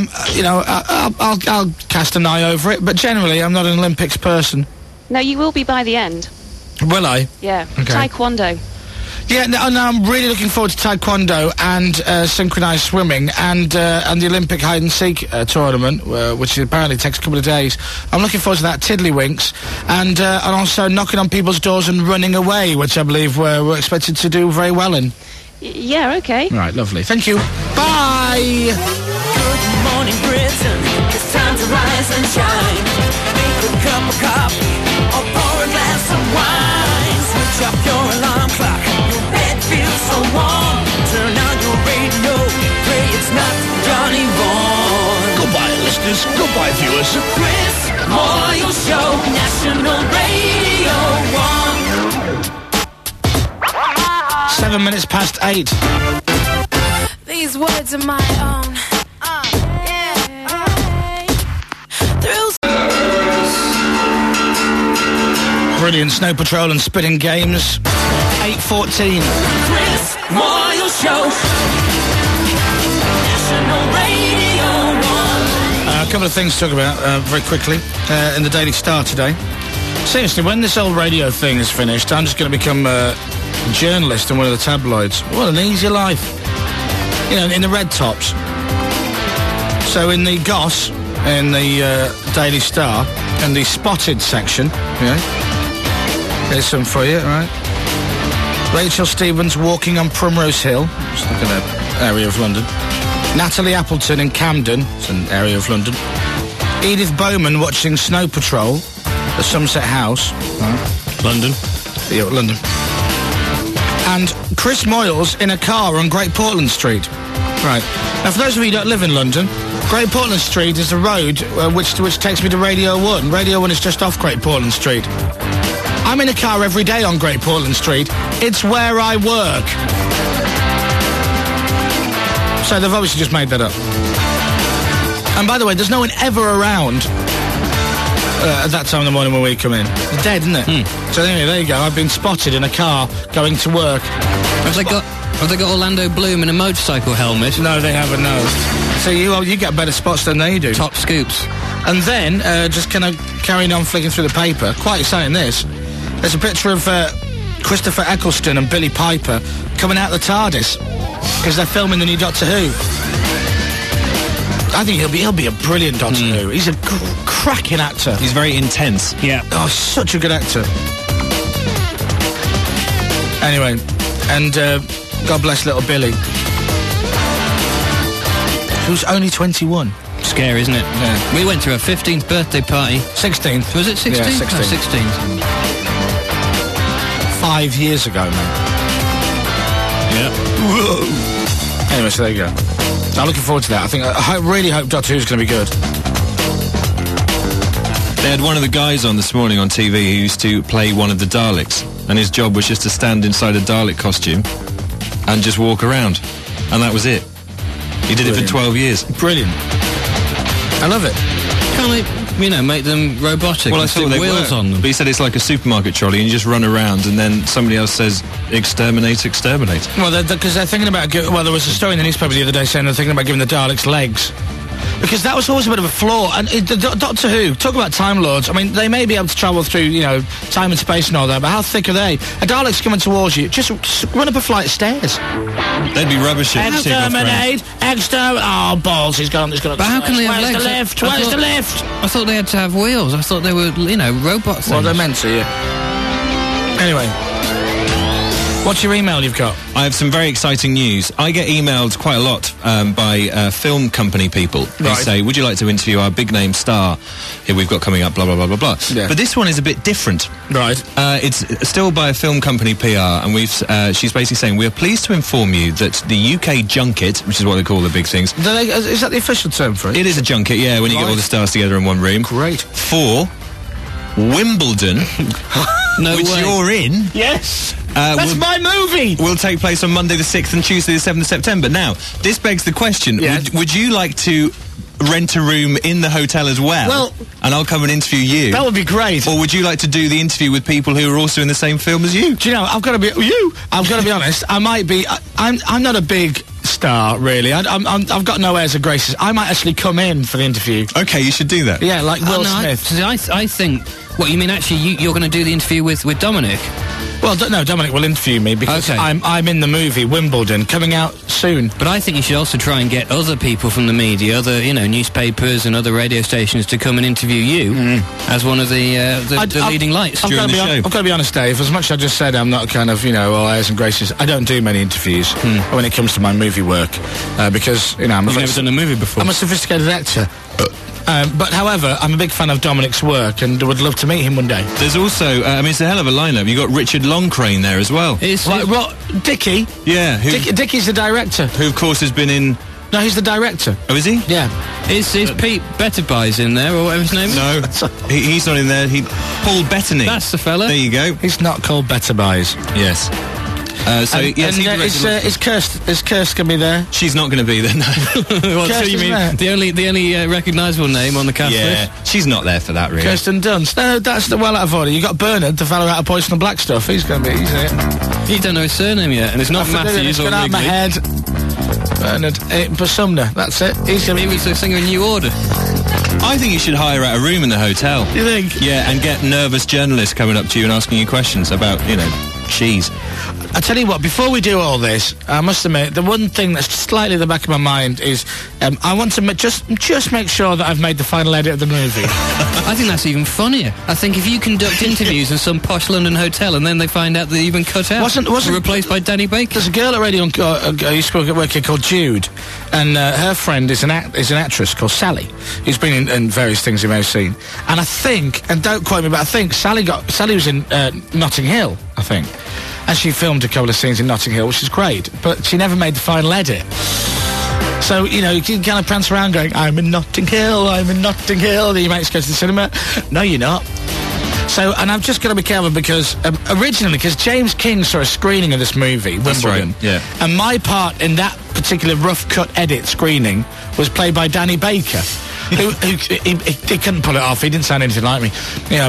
I'll cast an eye over it, but generally, I'm not an Olympics person. No, you will be by the end. Will I? Yeah. Okay. Taekwondo. Yeah, no, I'm really looking forward to Taekwondo and synchronised swimming and the Olympic hide and seek tournament, which apparently takes a couple of days. I'm looking forward to that, tiddlywinks, and also knocking on people's doors and running away, which I believe we're expected to do very well in. Yeah, okay. Right, lovely. Thank you. Bye. Good morning, Britain. It's time to rise and shine. Make a cup of coffee or pour a glass of wine. Switch up your alarm clock. Your bed feels so warm. Turn on your radio. Pray it's not Johnny Vaughan. Goodbye, listeners. Goodbye, viewers. The Chris Moyle Show, National Radio 1. 7 minutes past 8. These words are my own. Thrills. Brilliant Snow Patrol and Spitting Games. 8:14. Chris Moyle Show, National Radio 1. A couple of things to talk about very quickly in the Daily Star today. Seriously, when this old radio thing is finished, I'm just going to become a journalist in one of the tabloids. What an easy life. In the red tops. So in the Goss, in the Daily Star, in the spotted section, here's some for you, right? Rachel Stevens walking on Primrose Hill, just looking at an area of London. Natalie Appleton in Camden, it's an area of London. Edith Bowman watching Snow Patrol at Somerset House. London. Yeah, London. And Chris Moyles in a car on Great Portland Street. Right. Now, for those of you who don't live in London, Great Portland Street is the road which takes me to Radio 1. Radio 1 is just off Great Portland Street. I'm in a car every day on Great Portland Street. It's where I work. So they've obviously just made that up. And by the way, there's no one ever around at that time of the morning when we come in. It's dead, isn't it? So anyway, there you go. I've been spotted in a car going to work. Have they got Orlando Bloom in a motorcycle helmet? No, they haven't, no. So you get better spots than they do. Top scoops. And then, just kind of carrying on flicking through the paper, quite exciting this, there's a picture of Christopher Eccleston and Billy Piper coming out of the TARDIS because they're filming the new Doctor Who. I think he'll be a brilliant Doctor Who. He's a cracking actor. He's very intense. Yeah. Oh, such a good actor. Anyway, and God bless little Billy, who's only 21. Scary, isn't it? Yeah. We went to a 15th birthday party. 16th. Was it 16th? Yeah, 16th. Oh, 16th. 5 years ago, man. Yeah. Whoa. Anyway, so there you go. I'm looking forward to that. I really hope Doctor Who's going to be good. They had one of the guys on this morning on TV who used to play one of the Daleks, and his job was just to stand inside a Dalek costume and just walk around, and that was it. He did it for 12 years. Brilliant. I love it. Can't they, make them robotic and stick wheels on them? But he said it's like a supermarket trolley, and you just run around, and then somebody else says, exterminate, exterminate. Well, because they're thinking about... there was a story in the newspaper the other day saying they're thinking about giving the Daleks legs. Because that was always a bit of a flaw. And Doctor Who, talk about Time Lords. I mean, they may be able to travel through, you know, time and space and all that, but how thick are they? A Dalek's coming towards you. Just run up a flight of stairs. They'd be rubbish. Exterminate! Oh, balls, he's gone. But how can they have Where's legs? the lift? Where's the lift? I thought they had to have wheels. I thought they were, you know, robots. Well, they're meant to, yeah. Anyway. What's your email you've got? I have some very exciting news. I get emailed quite a lot by film company people who say, would you like to interview our big name star here we've got coming up, blah, blah, blah, blah, blah. Yeah. But this one is a bit different. Right. It's still by a film company PR, and she's basically saying, we are pleased to inform you that the UK junket, which is what they call the big things. Is that the official term for it? It is a junket, yeah, when you get all the stars together in one room. Great. For Wimbledon, which you're in. Yes. That's my movie! Will take place on Monday the 6th and Tuesday the 7th of September. Now, this begs the question, would you like to rent a room in the hotel as well? And I'll come and interview you. That would be great. Or would you like to do the interview with people who are also in the same film as you? Do you know, I've got to be honest, I might be, I'm not a big star, really. I've got no airs of graces. I might actually come in for the interview. Okay, you should do that. Yeah, like Will Smith. I think, what, you mean actually you're going to do the interview with Dominic? Well, no, Dominic will interview me because I'm in the movie Wimbledon, coming out soon. But I think you should also try and get other people from the media, other, you know, newspapers and other radio stations to come and interview you as one of the leading lights during the show. I've got to be honest, Dave, as much as I just said I'm not kind of, you know, all airs and graces, I don't do many interviews when it comes to my movie work because, you know, You've never done a movie before. I'm a sophisticated actor. But however, I'm a big fan of Dominic's work and would love to meet him one day. There's also, I mean, it's a hell of a lineup. You've got Richard Longcrane there as well. Dickie? Yeah. Dickie's the director. Who, of course, has been in... No, he's the director. Oh, is he? Yeah. Is Pete Betterby's in there, or whatever his name is? No, he's not in there. Paul Bettany. That's the fella. There you go. He's not called Betterby's. Yes. Is Kirst going to be there? She's not going to be there, no. So you mean the only recognisable name on the cast list? She's not there for that, really. Kirsten Dunst. No, that's the well out of order. You got Bernard, the fellow out of Poison and Black Stuff. He's going to be, You don't know his surname yet, and it's not Matthews or out of my head. Bernard Basumner. That's it. He was the singer in New Order. I think you should hire out a room in the hotel. You think? Yeah, and get nervous journalists coming up to you and asking you questions about, you know, cheese. I tell you what, before we do all this, I must admit, the one thing that's slightly at the back of my mind is I want to just make sure that I've made the final edit of the movie. I think that's even funnier. I think if you conduct interviews in some posh London hotel and then they find out that you've been cut out, wasn't replaced by Danny Baker. There's a girl at Radio used to work here called Jude, and her friend is an actress called Sally, who's been in various things you may have seen. And I think, and don't quote me, but I think Sally was in Notting Hill, I think. And she filmed a couple of scenes in Notting Hill, which is great, but she never made the final edit. So, you know, you can kind of prance around going, I'm in Notting Hill, then your mates go to the cinema. No, you're not. So, and I've just got to be careful because, originally, because James King saw a screening of this movie, Wimbledon. That's right, yeah. And my part in that particular rough cut edit screening was played by Danny Baker. He couldn't pull it off. He didn't sound anything like me.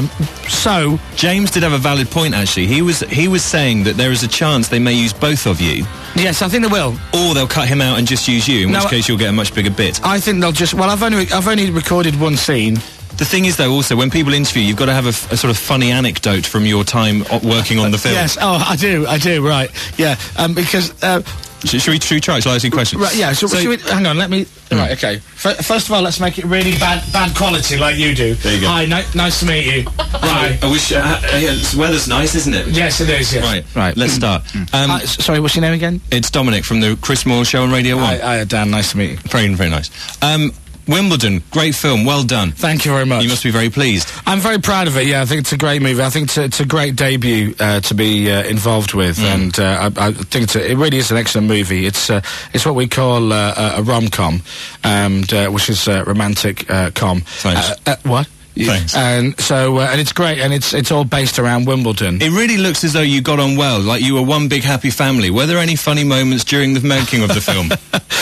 So James did have a valid point. Actually, he was saying that there is a chance they may use both of you. Yes, I think they will. Or they'll cut him out and just use you. In which case, you'll get a much bigger bit. I think they'll just. Well, I've only recorded one scene. The thing is, though, also, when people interview, you've got to have a sort of funny anecdote from your time working on the film. Yes, I do, right. Yeah, because... Should we try? Shall I ask you a question? Right, yeah, so should we... Hang on, let me... Right, okay. First of all, let's make it really bad quality like you do. There you go. Hi, nice to meet you. Right. I wish... the weather's nice, isn't it? Yes, it is, yes. Right, let's start. Sorry, what's your name again? It's Dominic from the Chris Moore Show on Radio 1. Hi, Dan, nice to meet you. Very, very nice. Wimbledon, great film, well done. Thank you very much. You must be very pleased. I'm very proud of it, yeah. I think it's a great movie. I think it's a great debut to be involved with, and I think it really is an excellent movie. It's what we call a rom-com, and which is romantic com. Science. What? Thanks. And so, and it's great, and it's all based around Wimbledon. It really looks as though you got on well, like you were one big happy family. Were there any funny moments during the making of the film?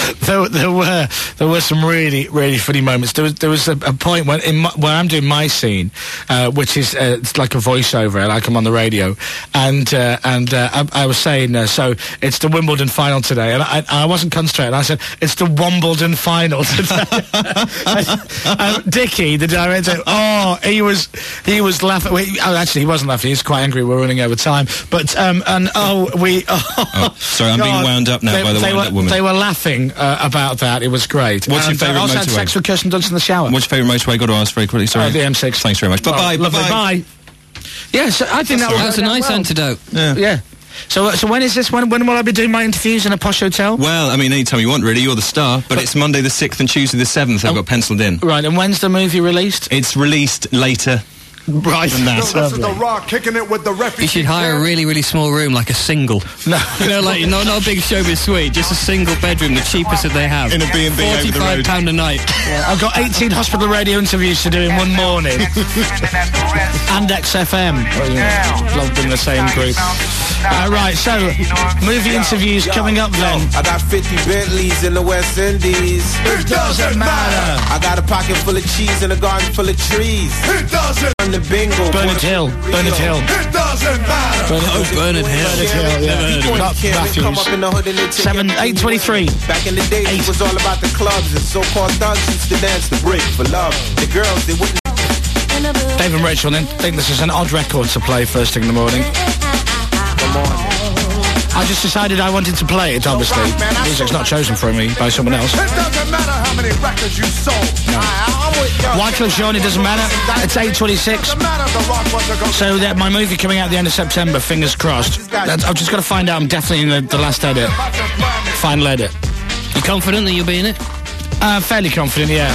There were some really, really funny moments. There was a point where I'm doing my scene, which is it's like a voiceover, like I'm on the radio, and I was saying, so it's the Wimbledon final today, and I wasn't concentrating. I said it's the Wimbledon final today. Dickie, the director, he was laughing. Actually, he wasn't laughing. He was quite angry. We're running over time, but sorry, I'm being wound up now by the wound-up woman. They were laughing about that. It was great. What's your favourite motorway? I also had sex with Kirsten Dunst in the shower. What's your favourite motorway? Got to ask very quickly. Sorry, the M6. Thanks very much. Bye-bye. Bye. Yes, I think that's a nice antidote. Yeah. So when is this? When will I be doing my interviews in a posh hotel? Well, I mean, anytime you want, really. You're the star. But it's Monday the 6th and Tuesday the 7th. I've got penciled in. Right, and when's the movie released? It's released later. Right. Than that. This is the Rock kicking it with the refugee. You should hire a really, really small room, like a single. No. Like not a big showbiz suite, just a single bedroom, the cheapest that they have. In a B&B over the road. £45 a night. Yeah, I've got 18 hospital radio interviews to do in one morning. And XFM. Lumped in the same group. Right, so, movie interviews coming up then. I got 50 Bentleys in the West Indies. It doesn't matter. I got a pocket full of cheese and a garden full of trees. It doesn't. The bingo. Bernard Hill. It doesn't matter. Bernard Hill. Not Matthews. 8:23. Back in the day, it was all about the clubs and so-called thugs used to dance the break for love. The girls, they wouldn't. Dave and Rachel then think this is an odd record to play first thing in the morning. Come on. I just decided I wanted to play it, obviously. Music's not chosen for me by someone else. It doesn't matter how many records you sold. No. Wycliffe Jean, it doesn't matter. It's 8:26. So that my movie coming out at the end of September, fingers crossed. I've just got to find out I'm definitely in the last edit. Final edit. You confident that you'll be in it? Fairly confident, yeah.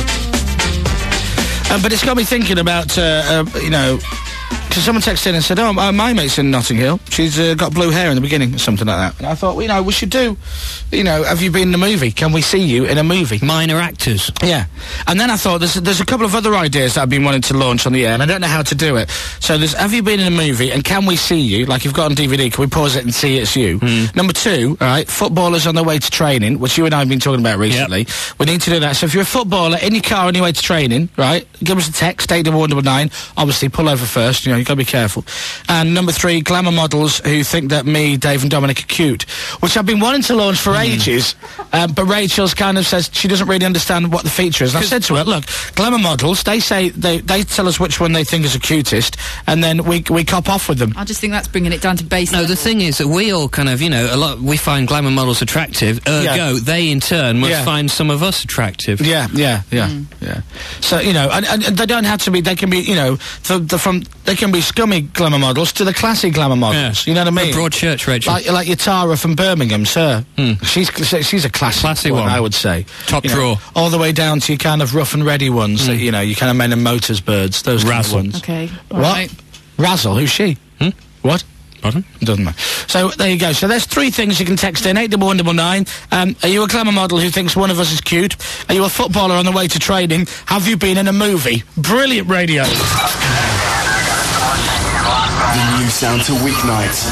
But it's got me thinking about, because someone texted in and said, my mate's in Notting Hill. She's got blue hair in the beginning, or something like that. And I thought, we should do, have you been in a movie? Can we see you in a movie? Minor actors. Yeah. And then I thought, there's a couple of other ideas that I've been wanting to launch on the air, and I don't know how to do it. So there's, have you been in a movie, and can we see you? Like you've got on DVD, can we pause it and see it's you? Number 2, all right, footballers on their way to training, which you and I have been talking about recently. Yep. We need to do that. So if you're a footballer in your car on your way to training, right, give us a text, 81199. Obviously, pull over first, you've got to be careful. And number 3, glamour models who think that me, Dave and Dominic are cute, which I've been wanting to launch for ages, but Rachel's kind of says she doesn't really understand what the feature is. And I said to her, look, glamour models, they say, they tell us which one they think is the cutest, and then we cop off with them. I just think that's bringing it down to basics. No, the thing is that we all kind of, we find glamour models attractive, ergo, they in turn must find some of us attractive. Yeah. So, and they don't have to be, they can be, they can be scummy glamour models to the classy glamour models. You know what I mean? Broadchurch, Rachel. Like your Tara from Birmingham, sir. She's a classy one, I would say. Top drawer. All the way down to your kind of rough and ready ones that, you kind of Men and Motors birds, those kind of ones. Okay. What? Right. Razzle, who's she? What? Pardon? Doesn't matter. So there you go. So there's 3 things you can text in, 81199. Are you a glamour model who thinks one of us is cute? Are you a footballer on the way to training? Have you been in a movie? Brilliant radio. The new sound to weeknights.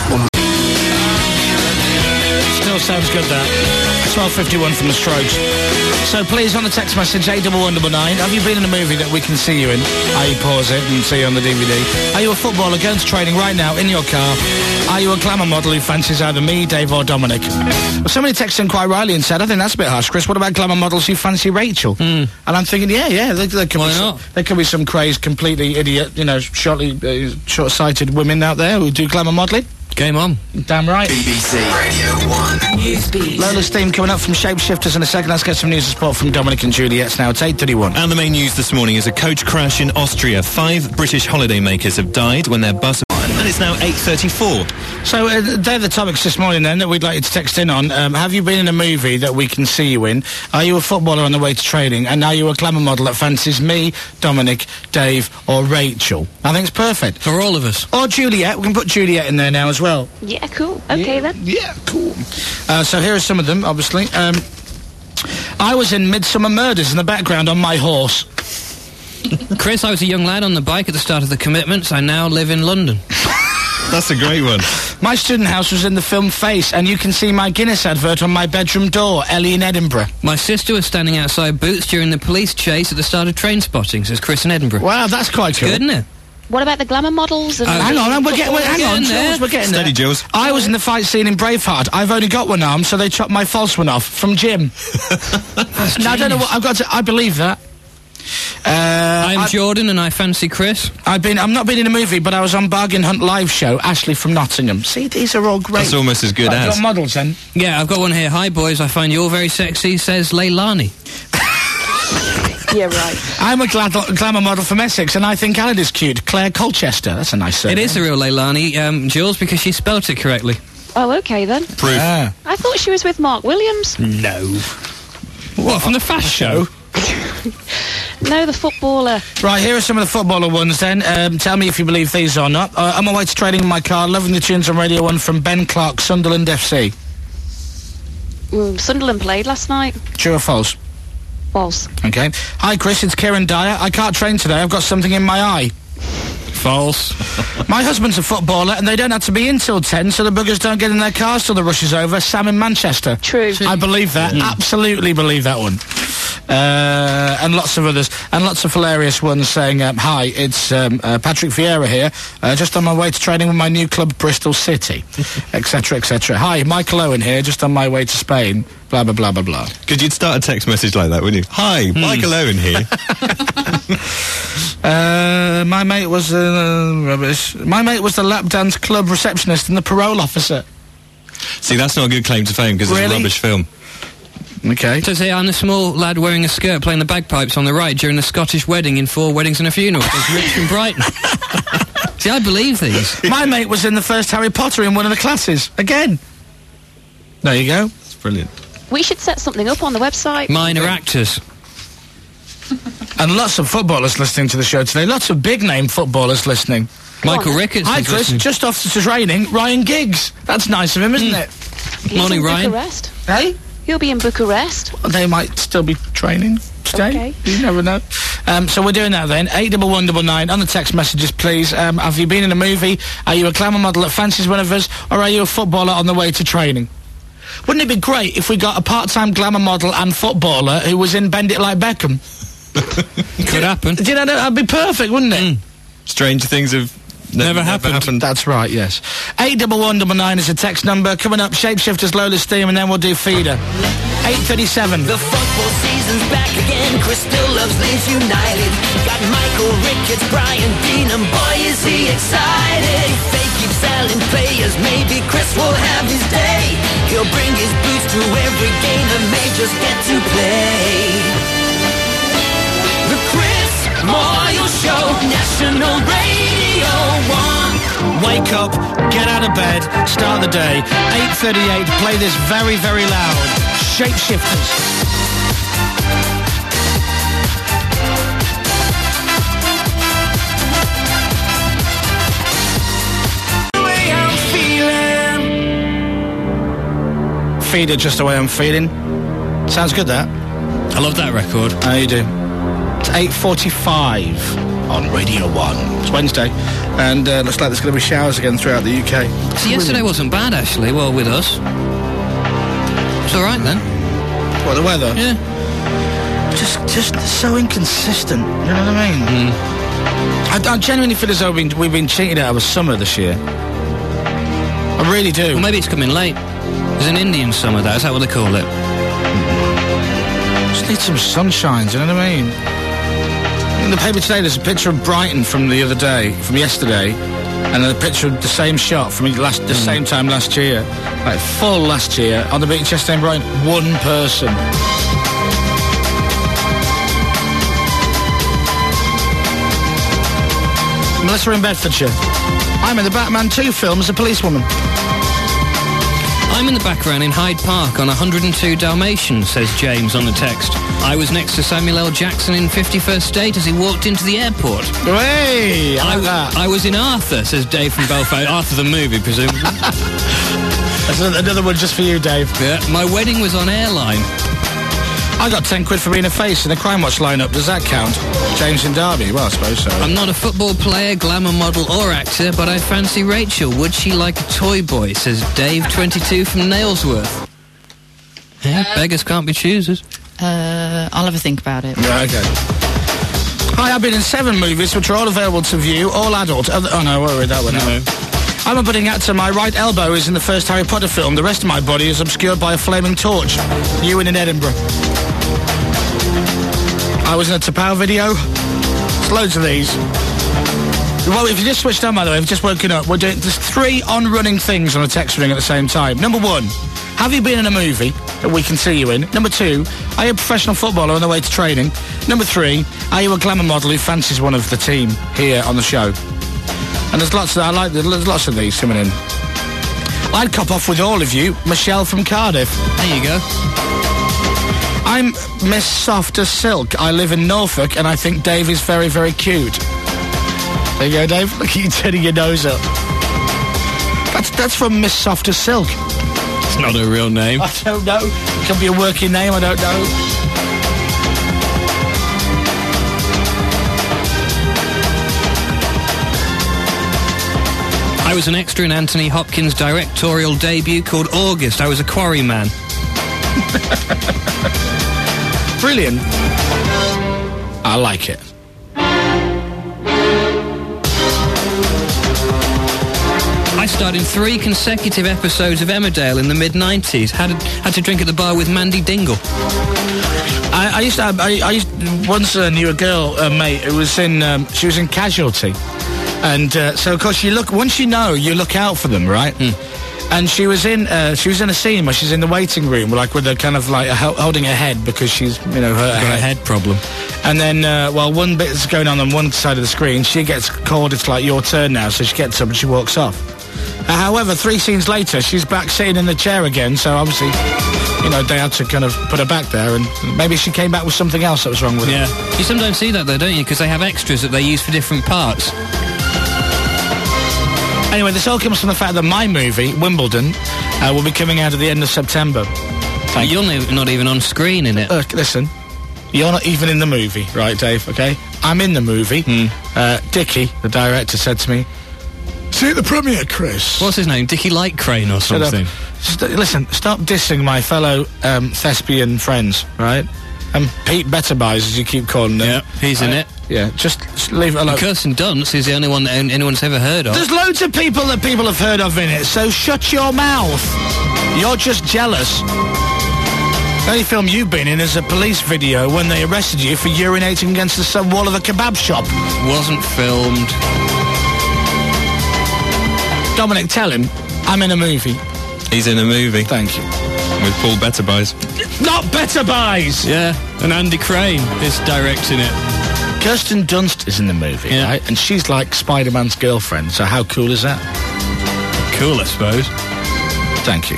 Still sounds good, that. 12:51 from the Strokes. So please, on the text message, 81199, have you been in a movie that we can see you in? I pause it and see you on the DVD. Are you a footballer going to training right now in your car? Are you a glamour model who fancies either me, Dave or Dominic? Well, somebody texted in quite rightly and said, I think that's a bit harsh, Chris. What about glamour models who fancy Rachel? And I'm thinking, there could be some crazed, completely idiot, short-sighted women out there who do glamour modelling. Game on. Damn right. BBC Radio 1 Newsbeat. Lola's theme coming up from Shapeshifters in a second. Let's get some news and sport from Dominic and Juliet's now. It's 8:31. And the main news this morning is a coach crash in Austria. 5 British holidaymakers have died when their bus... And it's now 8:34. So they're the topics this morning then that we'd like you to text in on. Have you been in a movie that we can see you in? Are you a footballer on the way to training? And are you a glamour model that fancies me, Dominic, Dave or Rachel? I think it's perfect. For all of us. Or Juliet. We can put Juliet in there now as well. Yeah, cool. Okay, then. Yeah, cool. So here are some of them, obviously. I was in Midsummer Murders in the background on my horse. Chris, I was a young lad on the bike at the start of the commitments. I now live in London. That's a great one. My student house was in the film Face, and you can see my Guinness advert on my bedroom door, Ellie in Edinburgh. My sister was standing outside Boots during the police chase at the start of Train Spotting, says Chris in Edinburgh. Wow, that's quite cool. Good, isn't it? What about the glamour models? And Hang on, we're getting there. Jules, we're getting Steady, there. Jules. I was in the fight scene in Braveheart. I've only got one arm, so they chopped my false one off from Jim. Now, I don't know what I've got to... I believe that. I'm Jordan and I fancy Chris. I've not been in a movie, but I was on Bargain Hunt live show, Ashley from Nottingham. See, these are all great. That's almost as good Right, as. got models then. Yeah, I've got one here. Hi, boys, I find you all very sexy, says Leilani. Yeah, right. I'm a glamour model from Essex, and I think Alan is cute. Claire Colchester. That's a nice surname. It is the real Leilani, Jules, because she spelt it correctly. Oh, okay then. Proof. Ah. I thought she was with Mark Williams. No. What, from the Fast Show? No, the footballer. Right, here are some of the footballer ones then. Tell me if you believe these or not. On my way to training in my car, loving the tunes on Radio 1 from Ben Clark, Sunderland FC. Sunderland played last night. True or false? False. Okay. Hi, Chris, it's Kieran Dyer. I can't train today. I've got something in my eye. False. My husband's a footballer, and they don't have to be in till 10, so the buggers don't get in their cars till the rush is over. Sam in Manchester. True. I believe that. Absolutely believe that one. And lots of others. And lots of hilarious ones saying, hi, it's Patrick Vieira here, just on my way to training with my new club, Bristol City, etc., etc. Hi, Michael Owen here, just on my way to Spain, blah, blah, blah, blah, blah. Because you'd start a text message like that, wouldn't you? Hi, Michael Owen here. My mate was rubbish. My mate was the lap dance club receptionist and the parole officer. See, that's not a good claim to fame because it's a Really? rubbish film. Okay. It says here, I'm a small lad wearing a skirt playing the bagpipes on the right during the Scottish wedding in 4 Weddings and a Funeral. There's Rich from Brighton. See, I believe these. My mate was in the first Harry Potter in one of the classes. Again. There you go. It's brilliant. We should set something up on the website. Minor actors. And lots of footballers listening to the show today. Lots of big-name footballers listening. Michael Ricketts. Hi, is Chris. listening. Just off to training, Ryan Giggs. That's nice of him, isn't it? He's Morning, in Ryan. Bucharest. Hey? He'll be in Bucharest. They might still be training today. Okay. You never know. So we're doing that then. 81199 on the text messages, please. Have you been in a movie? Are you a glamour model that fancies one of us? Or are you a footballer on the way to training? Wouldn't it be great if we got a part-time glamour model and footballer who was in Bend It Like Beckham? Could happen. Do you know, that'd be perfect, wouldn't it? Stranger things have Never happened. That's right, yes. 81199 is a text number. Coming up, Shapeshifters, Lola's theme, and then we'll do Feeder. 8:37. The football season's back again. Chris still loves Leeds United. Got Michael Ricketts, Brian Dean, and boy is he excited. If they keep selling players, maybe Chris will have his day. He'll bring his boots to every game and may just get to play. The Chris Moyle Show, National Radio 1. Wake up, get out of bed, start the day. 8:38, play this very, very loud. Shapeshifters. Feeder, just the way I'm feeling. Sounds good, that. I love that record. How you do? It's 8:45 on Radio 1. It's Wednesday, and looks like there's going to be showers again throughout the UK. So yesterday wasn't bad, actually, well, with us. It's all right, then. What, the weather? Yeah. Just so inconsistent, you know what I mean? I genuinely feel as though we've been cheated out of a summer this year. I really do. Well, maybe it's coming late. There's an Indian summer, that. Is that what they call it? Just need some sunshine, do you know what I mean? In the paper today, there's a picture of Brighton from the other day, from yesterday, and a picture of the same shot from the same time last year. Like, full last year, on the beach yesterday in Brighton, one person. Melissa in Bedfordshire. I'm in the Batman 2 film as a policewoman. I'm in the background in Hyde Park on 102 Dalmatians, says James on the text. I was next to Samuel L. Jackson in 51st State as he walked into the airport. Hey, I like that. I was in Arthur, says Dave from Belfast. Arthur the movie, presumably. That's another one just for you, Dave. Yeah, my wedding was on Airline. I got 10 quid for being a face in the Crime Watch lineup. Does that count? James and Derby? Well, I suppose so. I'm not a football player, glamour model or actor, but I fancy Rachel. Would she like a toy boy? Says Dave, 22 from Nailsworth. Yeah, beggars can't be choosers. I'll have a think about it. Yeah, okay. Hi, I've been in 7 movies which are all available to view, all adult. Oh no, won't read that one. No. I'm a budding actor. My right elbow is in the first Harry Potter film. The rest of my body is obscured by a flaming torch. Ewan in Edinburgh. I was in a Tapao video. There's loads of these. Well, if you just switched on, by the way, if you've just woken up, there's 3 on-running things on a text ring at the same time. Number 1, have you been in a movie that we can see you in? Number 2, are you a professional footballer on the way to training? Number 3, are you a glamour model who fancies one of the team here on the show? And there's lots of, there's lots of these coming in. I'd cop off with all of you. Michelle from Cardiff. There you go. I'm Miss Soft as Silk. I live in Norfolk and I think Dave is very, very cute. There you go, Dave. Look at you turning your nose up. That's from Miss Soft as Silk. It's not a real name. I don't know. It could be a working name, I don't know. I was an extra in Anthony Hopkins' directorial debut called August. I was a quarryman. Brilliant. I like it. I starred in 3 consecutive episodes of Emmerdale in the mid-90s. Had to drink at the bar with Mandy Dingle. I once knew a girl, mate, who was in, she was in Casualty. And so, of course, once you know, you look out for them, right? And she was in a scene where she's in the waiting room, like with a kind of like holding her head because she's, her head problem. And then, one bit is going on one side of the screen. She gets called. It's like your turn now, so she gets up and she walks off. However, 3 scenes later, she's back sitting in the chair again. So obviously, they had to kind of put her back there, and maybe she came back with something else that was wrong with her. Yeah, you sometimes see that though, don't you? Because they have extras that they use for different parts. Anyway, this all comes from the fact that my movie, Wimbledon, will be coming out at the end of September. You're not even on screen in it. Listen, you're not even in the movie, right, Dave, okay? I'm in the movie. Dickie, the director, said to me, see the premiere, Chris. What's his name? Dickie Light Crane or something? Listen, stop dissing my fellow thespian friends, right? And Pete Betterbuys, as you keep calling him. Yeah, he's in it. Yeah, just leave it alone. Kirsten Dunst is the only one that anyone's ever heard of. There's loads of people that people have heard of in it, so shut your mouth. You're just jealous. The only film you've been in is a police video when they arrested you for urinating against the wall of a kebab shop. Wasn't filmed. Dominic, tell him I'm in a movie. He's in a movie. Thank you. With Paul Betterbuys. Not Betterbuys! Yeah, and Andy Crane is directing it. Kirsten Dunst is in the movie, right? And she's like Spider-Man's girlfriend, so how cool is that? Cool, I suppose. Thank you.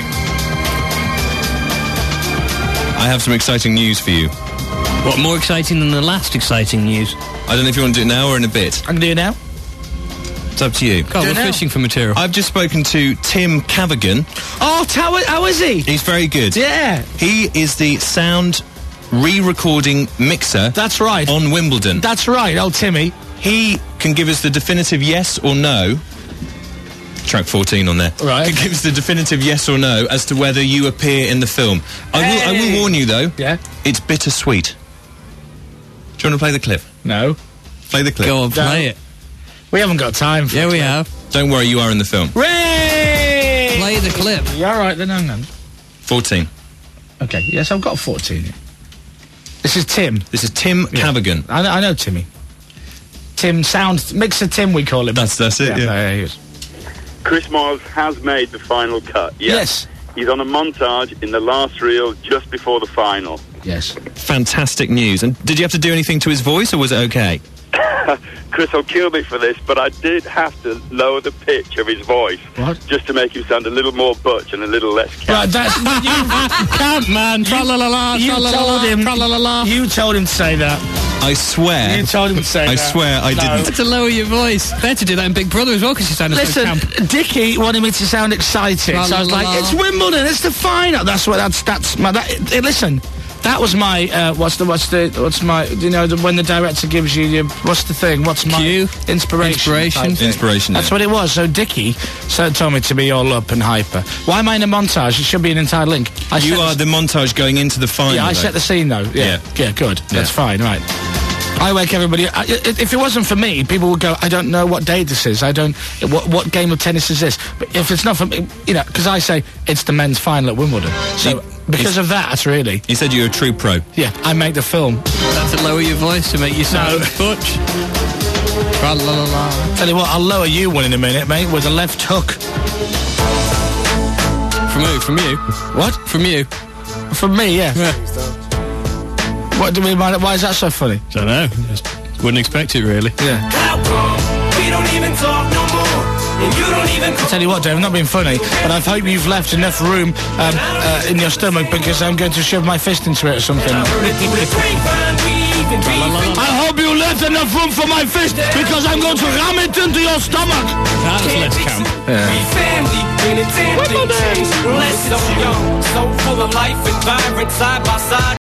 I have some exciting news for you. What, more exciting than the last exciting news? I don't know if you want to do it now or in a bit. I can do it now. It's up to you. God, we're fishing for material. I've just spoken to Tim Cavigan. Oh, how is he? He's very good. Yeah. He is the sound re-recording mixer. That's right. On Wimbledon. That's right, old Timmy. He can give us the definitive yes or no. Track 14 on there. Right. He gives the definitive yes or no as to whether you appear in the film. I will warn you, though. Yeah? It's bittersweet. Do you want to play the clip? No. Play the clip. Go on, play it. We haven't got time for it. Yeah, we have. Don't worry, you are in the film. Ray! Play the clip. You all right then? Hang on. 14. Okay, yes, I've got 14. This is Tim. This is Tim Cavigan. I know Timmy. Tim Sound... Mixer Tim, we call him. That's it, yeah. There he is. Chris Moyles has made the final cut. Yes. He's on a montage in the last reel just before the final. Yes. Fantastic news. And did you have to do anything to his voice, or was it okay? Chris will kill me for this, but I did have to lower the pitch of his voice. What? Just to make him sound a little more butch and a little less camp. Right, that's... Camp, man. Tra-la-la-la, tra-la-la-la. You told him to say that. I swear. You told him to say that. I swear I didn't. You had to lower your voice. They had to do that in Big Brother as well, because you sounded so camp. Listen, Dickie wanted me to sound excited, so I was like, it's Wimbledon, it's the final. Listen, That was my, you know, when the director gives you your, what's the thing? What's my... Cue? Inspiration. Inspiration, That's what it was. So Dickie told me to be all up and hyper. Why am I in a montage? It should be an entire link. You are the montage going into the final. Yeah, I though. set the scene, though. Yeah, good. That's fine, right. I wake everybody... if it wasn't for me, people would go, I don't know what day this is. I don't... What game of tennis is this? But if it's not for me, you know, because I say it's the men's final at Wimbledon. So, because of that, really... You said you're a true pro. Yeah, I make the film. That's to lower your voice to make you sound butch. Tra-la-la-la. Tell you what, I'll lower you one in a minute, mate, with a left hook. From who? From you? What? From you? From me, yeah. What do you mean by that? Why is that so funny? Don't know. Just wouldn't expect it, really. Yeah. How come we don't even talk no more? And you don't even... I tell you what, Dave, I'm not being funny, but I hope you've left enough room in your stomach because I'm going to shove my fist into it or something. I hope you left enough room for my fist because I'm going to ram it into your stomach. That's less camp. Yeah. We family, and it's empty things. So young, so full of life and vibrant side by side.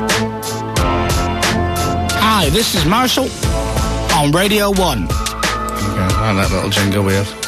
Hi, this is Marshall on Radio 1. Okay, I like that little jingle we have.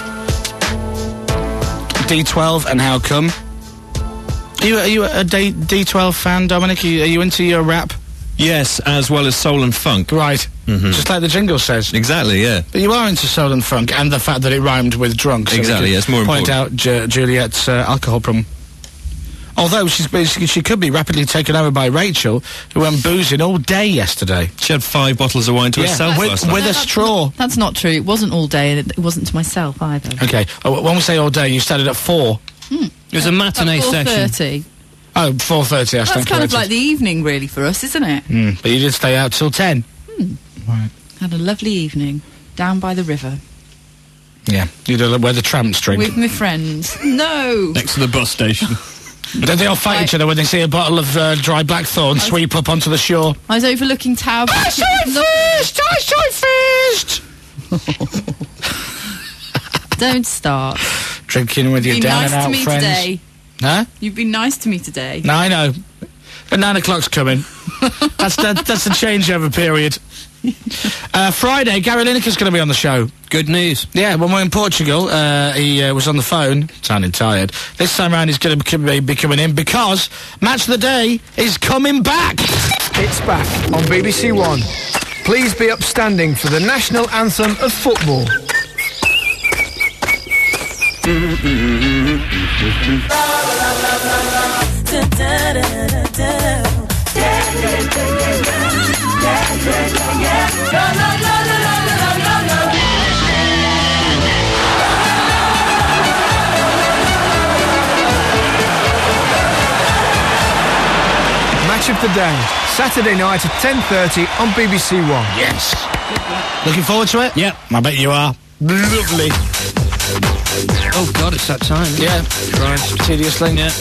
D12 and how come? Are you a D12 fan, Dominic? Are you into your rap? Yes, as well as soul and funk. Right. Mm-hmm. Just like the jingle says. Exactly, yeah. But you are into soul and funk and the fact that it rhymed with drunk. So exactly, yes, more important. Point out Juliet's alcohol problem. Although she could be rapidly taken over by Rachel, who went boozing all day yesterday. She had 5 bottles of wine to herself last night. With a straw. That's not true. It wasn't all day, and it wasn't to myself either. Okay. When we say all day, you started at 4. It was a matinee session. 4:30. Oh, 4:30. That's kind of like the evening, really, for us, isn't it? But you did stay out till 10. Right. Had a lovely evening down by the river. Yeah. You did where the tramps drink. With my friends. No. Next to the bus station. Don't they all fight each other when they see a bottle of dry blackthorn sweep up onto the shore? I was overlooking Tower Bridge. I saw it first! Don't start. Drinking with your Be down nice and out to me friends. today. Huh? You've been nice to me today. No, I know. But 9 o'clock's coming. That's the changeover period. Friday, Gary Lineker's going to be on the show. Good news. Yeah, when we're in Portugal, he was on the phone, sounding tired. This time round he's going to be coming in because Match of the Day is coming back. It's back on BBC One. Please be upstanding for the national anthem of football. Match of the day, Saturday night at 10:30 on BBC One. Yes. Looking forward to it? Yep. I bet you are. Lovely. Oh, God, it's that time. Yeah. Christ. Tedious Link. Yeah.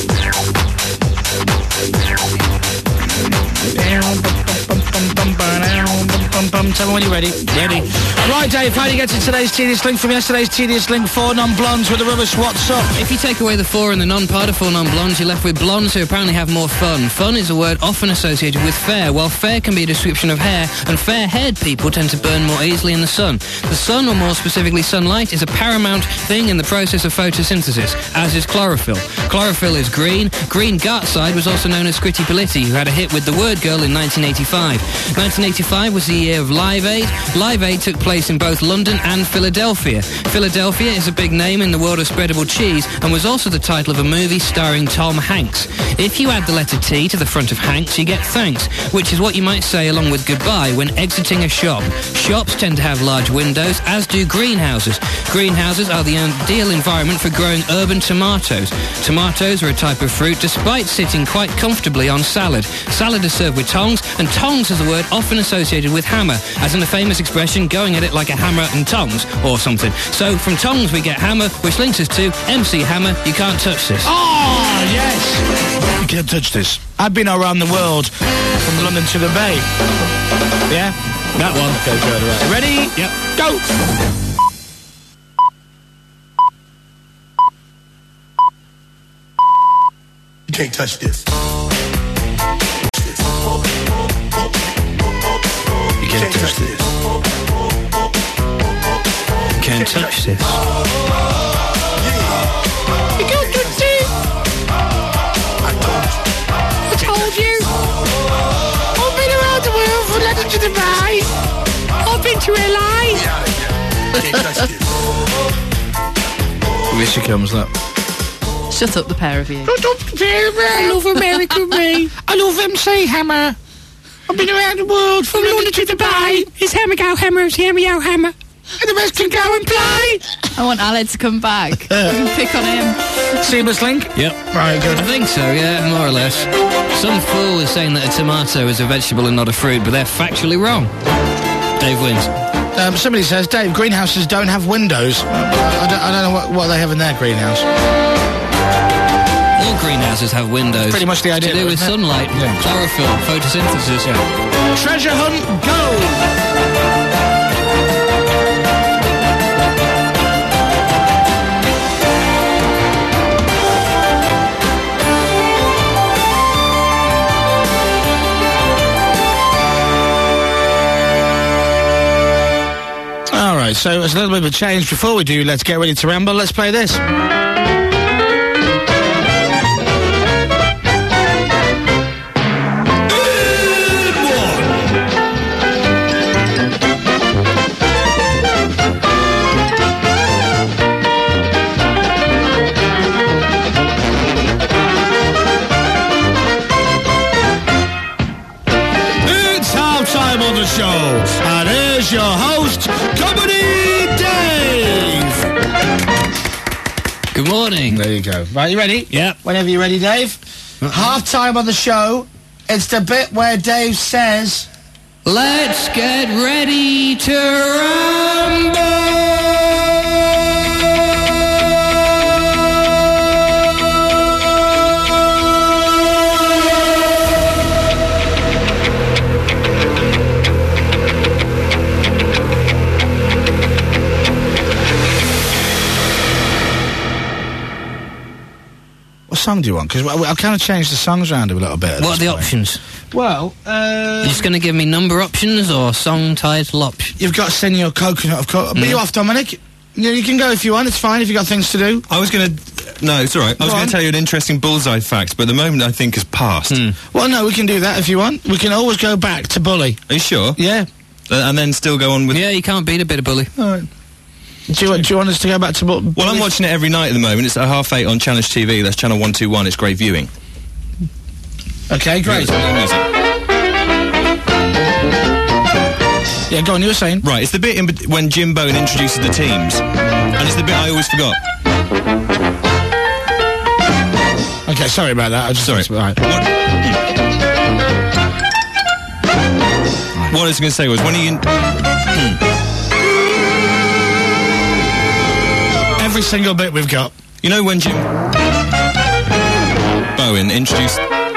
Tell me when you're ready. Ready. Right, Dave, how do you get to today's Tedious Link from yesterday's Tedious Link? 4 non-blondes with a rubbish what's up? If you take away the 4 and the non-part of 4 non-blondes, you're left with blondes who apparently have more fun. Fun is a word often associated with fair, while fair can be a description of hair, and fair-haired people tend to burn more easily in the sun. The sun, or more specifically sunlight, is a paramount thing in the process of photosynthesis, as is chlorophyll. Chlorophyll is green. Green Gartside was also known as Scritti Politti, who had a hit with The Word Girl in 1985. 1985 was the year of Live Aid. Live Aid took place in both London and Philadelphia. Philadelphia is a big name in the world of spreadable cheese and was also the title of a movie starring Tom Hanks. If you add the letter T to the front of Hanks, you get thanks, which is what you might say along with goodbye when exiting a shop. Shops tend to have large windows, as do greenhouses. Greenhouses are the ideal environment for growing urban tomatoes. Tomatoes are a type of fruit despite sitting quite comfortably on salad. Salad is served with tongs, and tongs is a word often associated with hammer, as in the famous expression, going at it like a hammer and tongs, or something. So from tongs we get hammer, which links us to MC Hammer, You Can't Touch This. Oh, yes! You can't touch this. I've been around the world, from London to the Bay. Yeah? That one. Okay, good, right. Ready? Yep. Go! You can't touch this. can't touch this. Can't touch this. You can't touch this. I told you. I've been around the world from London to Dubai. I've been to LA. Here she comes, look. Shut up, the pair of you. Shut up, the pair of me. I love America, me. I love MC Hammer. I've been around the world from London to Dubai. It's Hammer Go Hammer, it's Hammer Yo Hammer. And the rest can go and play. I want Aled to come back. We can pick on him. Seamless link? Yep. Right, good. I think so, yeah, more or less. Some fool is saying that a tomato is a vegetable and not a fruit, but they're factually wrong. Dave wins. Somebody says, Dave, greenhouses don't have windows. I don't know what they have in their greenhouse. All greenhouses have windows. Pretty much the idea. To do with sunlight, chlorophyll, photosynthesis. Yeah. Treasure hunt, go! Alright, so it's a little bit of a change. Before we do Let's Get Ready to Ramble, let's play this. It's half-time on the show, and here's your host, Comedy Dave! Good morning. There you go. Right, you ready? Yep. Whenever you're ready, Dave. Half-time on the show, it's the bit where Dave says... Let's get ready to rumble! What song do you want? Because I've kind of changed the songs around a little bit. What are the options? Well, You're just going to give me number options or song title options? you've got Senor Coconut, of course. Be off, Dominic. You can go if you want, it's fine if you've got things to do. I was going to... No, it's all right. I was going to tell you an interesting bullseye fact, but at the moment I think has passed. Well, no, we can do that if you want. We can always go back to Bully. Are you sure? Yeah. And then still go on with... Yeah, you can't beat a bit of Bully. All right. Do you want us to go back to Bully? Well, I'm watching it every night at the moment. It's at 8:30 on Challenge TV. That's channel 121. It's great viewing. Okay, great. Yeah, go on, you were saying. Right, it's the bit when Jim Bowen introduces the teams. And it's the bit I always forgot. Okay, sorry about that. I just Sorry. Right. What I was going to say was, when he... Every single bit we've got. You know when Jim Bowen introduces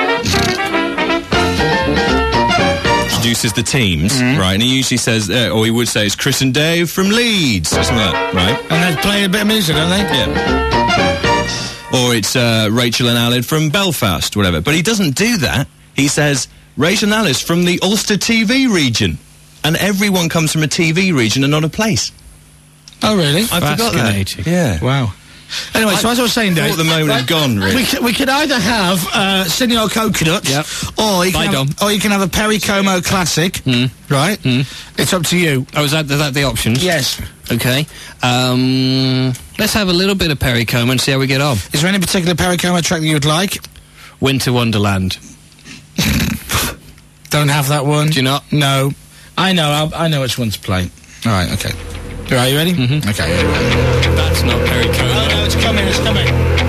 the teams, right? And he usually says, or he would say, it's Chris and Dave from Leeds, or something like that, right? And they play a bit of music, don't they? Yeah. Or it's Rachel and Aled from Belfast, whatever. But he doesn't do that. He says, Rachel and Alice from the Ulster TV region. And everyone comes from a TV region and not a place. Oh, really? I forgot that. Yeah. Wow. Anyway, so as I was saying, Dave... I thought the moment had gone, really. We could either have Senor Coconut, or you can have a Perry Como classic, right? It's up to you. Oh, is that the options? Yes. Okay. Let's have a little bit of Perry Como and see how we get on. Is there any particular Perry Como track that you would like? Winter Wonderland. Don't have that one. Do you not? No. I know which one to play. All right, okay. Are you ready? Okay. That's not Perry Como. Oh, no, it's coming, it's coming.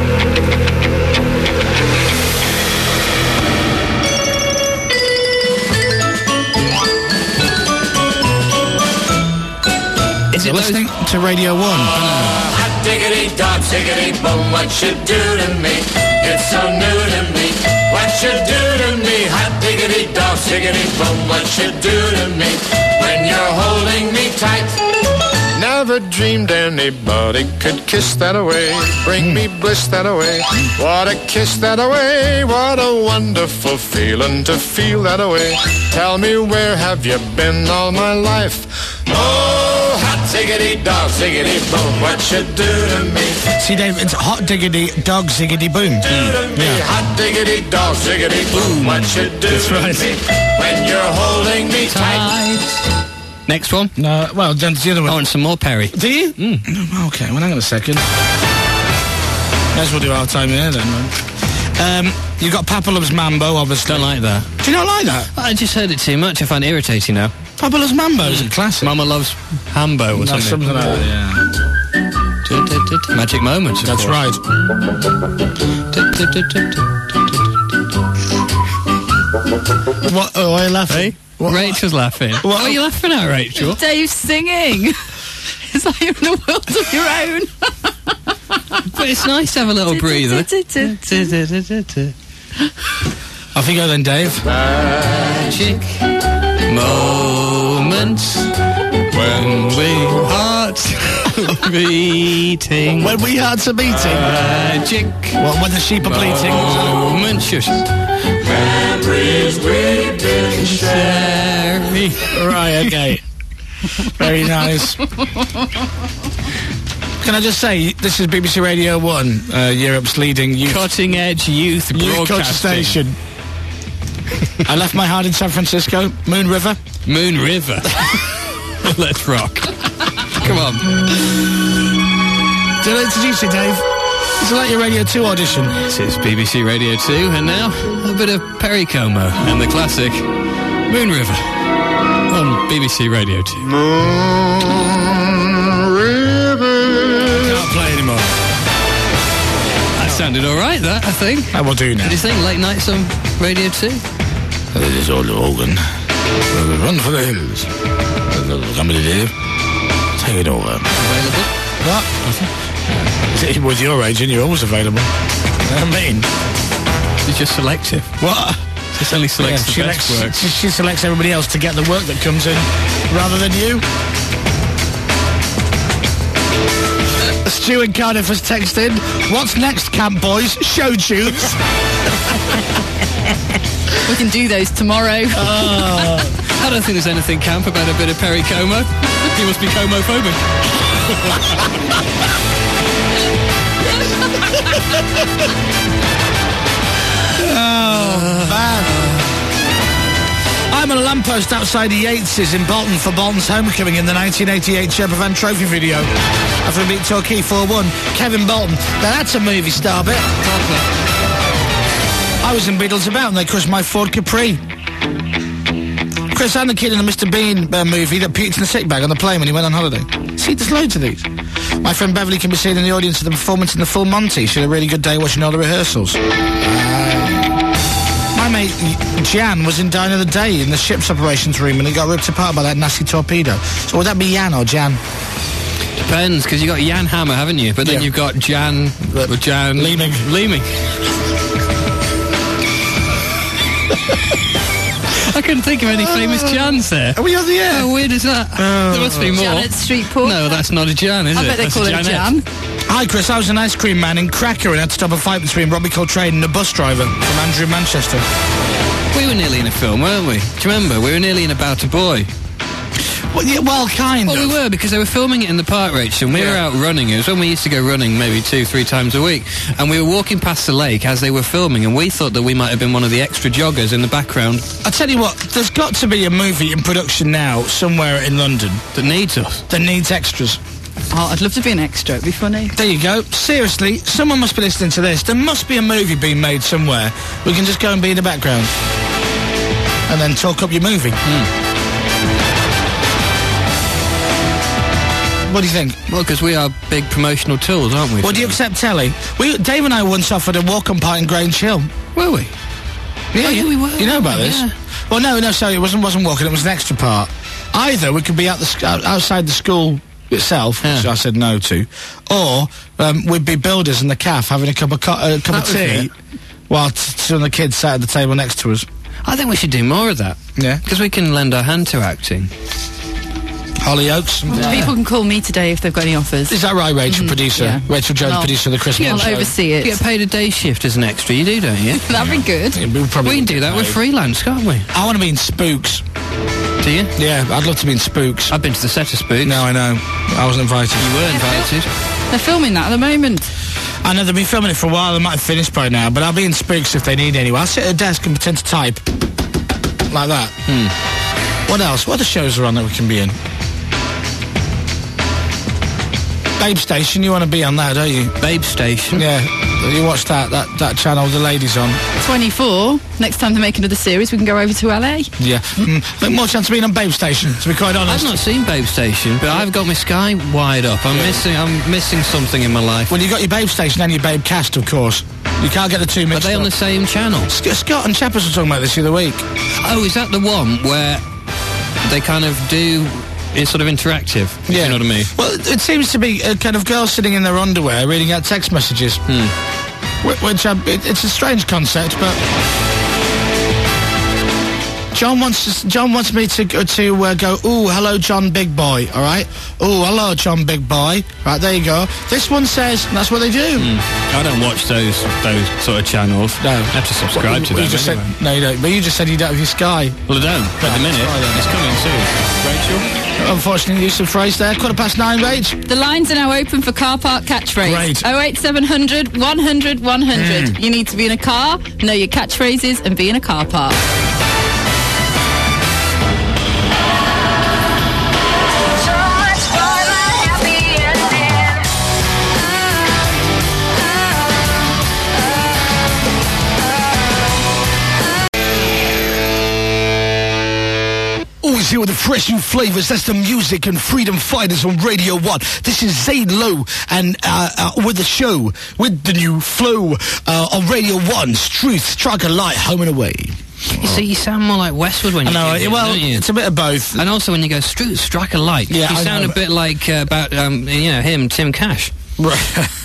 Is it listening to Radio 1? Hot diggity dog, diggity boom, what you do to me? It's so new to me. What you do to me? Hot diggity dog, diggity boom, what you do to me? When you're holding me tight. Never dreamed anybody could kiss that away. Bring me bliss that away. What a kiss that away. What a wonderful feeling to feel that away. Tell me, where have you been all my life? Oh, hot diggity dog, ziggity boom, what you do to me? See, Dave, it's hot diggity dog, ziggity boom. Do to me, hot diggity dog, ziggity boom, what you do to me? When you're holding me tight. Next one? No, well, then the other one. I want some more Perry. Do you? Okay, well, hang on a second. May as well do our time here then, man. You got Papa Loves Mambo, obviously. Don't like that. Do you not like that? I just heard it too much. I find it irritating now. Papa Loves Mambo is a classic. Mama Loves Hambo or something. Something like that, yeah. Magic moments, of That's course. right. What? Oh, are you laughing? Hey? Rachel's laughing. What are you laughing at, Rachel? Dave's singing. It's like you're in a world of your own. But it's nice to have a little breather. Off you go then, Dave. Magic moments when we hearts beating. When we hearts are beating. Magic. Well, when the sheep are bleating. Moments. Shush. Memories we've been sharing. Right, okay. Very nice. Can I just say, this is BBC Radio 1, Europe's leading youth... Cutting-edge youth broadcasting station. I left my heart in San Francisco. Moon River. Moon River. Let's rock. Come on. Did I introduce you, Dave? It's like your Radio 2 audition. This is BBC Radio 2, and now a bit of Perry Como and the classic Moon River on BBC Radio 2. Moon River. Can't play anymore. That sounded all right, that, I think. I will do now. What do you think? Late nights on Radio 2? This is Old Hogan. Run for the hills. Somebody, Dave. Take it over. Available? What? With your age, and you're always available. You know what I mean? You're just selective. What? Just only selects the best work. She selects everybody else to get the work that comes in, rather than you. Stu in Cardiff has texted, what's next, camp boys? Show tunes. We can do those tomorrow. I don't think there's anything camp about a bit of Perry Como. He must be Como-phobic. Oh, man. I'm on a lamppost outside the Yates's in Bolton for Bolton's homecoming in the 1988 Sherpa Van Trophy video. After we beat Torquay 4-1. Kevin Bolton. Now that's a movie star bit. I was in Beatles About and they crushed my Ford Capri. Chris and the kid in the Mr. Bean movie that puked in the sick bag on the plane when he went on holiday. See, there's loads of these. My friend Beverly can be seen in the audience at the performance in the Full Monty. She had a really good day watching all the rehearsals. My mate Jan was in Dine of the Day in the ship's operations room and he got ripped apart by that nasty torpedo. So would that be Jan or Jan? Depends, because you got Jan Hammer, haven't you? But then you've got Jan Leeming. I couldn't think of any famous Jans there. Are we on the air? How weird is that? There must be more. Janet Streetport. No, that's not a Jan, is it? I bet they That's call it a Jan. Hi Chris, I was an ice cream man in Cracker and had to stop a fight between Robbie Coltrane and a bus driver from Andrew, Manchester. We were nearly in a film, weren't we? Do you remember? We were nearly in About a Boy. Well, yeah, well, kind of. Well, we were, because they were filming it in the park, Rachel, and we were out running. It was when we used to go running maybe 2-3 times a week. And we were walking past the lake as they were filming, and we thought that we might have been one of the extra joggers in the background. I tell you what, there's got to be a movie in production now, somewhere in London. That needs us. That needs extras. Oh, I'd love to be an extra. It'd be funny. There you go. Seriously, someone must be listening to this. There must be a movie being made somewhere. We can just go and be in the background. And then talk up your movie. What do you think? Well, because we are big promotional tools, aren't we? Well, do you accept telly? Dave and I once offered a walk-on part in Grange Hill. Were we? Yeah, we were. You know about this? Yeah. Well, no, sorry, it wasn't walking, it was an extra part. Either we could be outside the school itself, which I said no to, or we'd be builders in the cafe having a cup of tea while some of the kids sat at the table next to us. I think we should do more of that. Yeah. Because we can lend our hand to acting. Hollyoaks. People can call me today if they've got any offers. Is that right, Rachel, producer? Yeah. Rachel Jones, I'll- producer of the Christmas I'll show. oversee it. You get paid a day shift as an extra, you do, don't you? That'd be good. Yeah, we probably We can do that with freelance, can't we? I want to be in Spooks. Do you? Yeah, I'd love to be in Spooks. I've been to the set of Spooks. No, I know. I wasn't invited. You were invited. They're filming that at the moment. I know they've been filming it for a while. They might have finished by now, but I'll be in Spooks if they need anyone. I'll sit at a desk and pretend to type. Like that. What else? What other shows are on that we can be in? Babe Station, you want to be on that, don't you? Babe Station? Yeah. You watch that channel the ladies on. 24. Next time they make another series, we can go over to LA. Yeah. I think more chance of being on Babe Station, to be quite honest. I've not seen Babe Station, but I've got my Sky wide up. I'm missing something in my life. Well, you got your Babe Station and your Babe Cast, of course. You can't get the two mixed Are they up. on the same channel? Scott and Chappers were talking about this the other week. Oh, is that the one where they kind of do... It's sort of interactive, if you know what I mean. Well, it seems to be kind of girls sitting in their underwear reading out text messages. Which it's a strange concept, but John wants me to go. Ooh, hello, John Big Boy. All right. Ooh, hello, John Big Boy. Right, there you go. This one says and that's what they do. I don't watch those sort of channels. No, I have to subscribe to them. You just anyway. said, no, you don't. But you just said you don't have your Sky. Well, I don't. At the minute, it's coming soon. Rachel. Unfortunately, use of phrase there. 9:15, Rach. The lines are now open for car park catchphrase. Great. 08700 100 100. You need to be in a car, know your catchphrases, and be in a car park. Always here with the fresh new flavours. That's the music and freedom fighters on Radio 1. This is Zane Lowe and with the show, with the new flow on Radio 1's Truth, Strike a Light, Home and Away. You see, you sound more like Westwood when you know, do it, well, don't you? it's a bit of both. And also when you go, strike a light. Yeah, you I sound know. a bit like about him, Tim Cash. Right.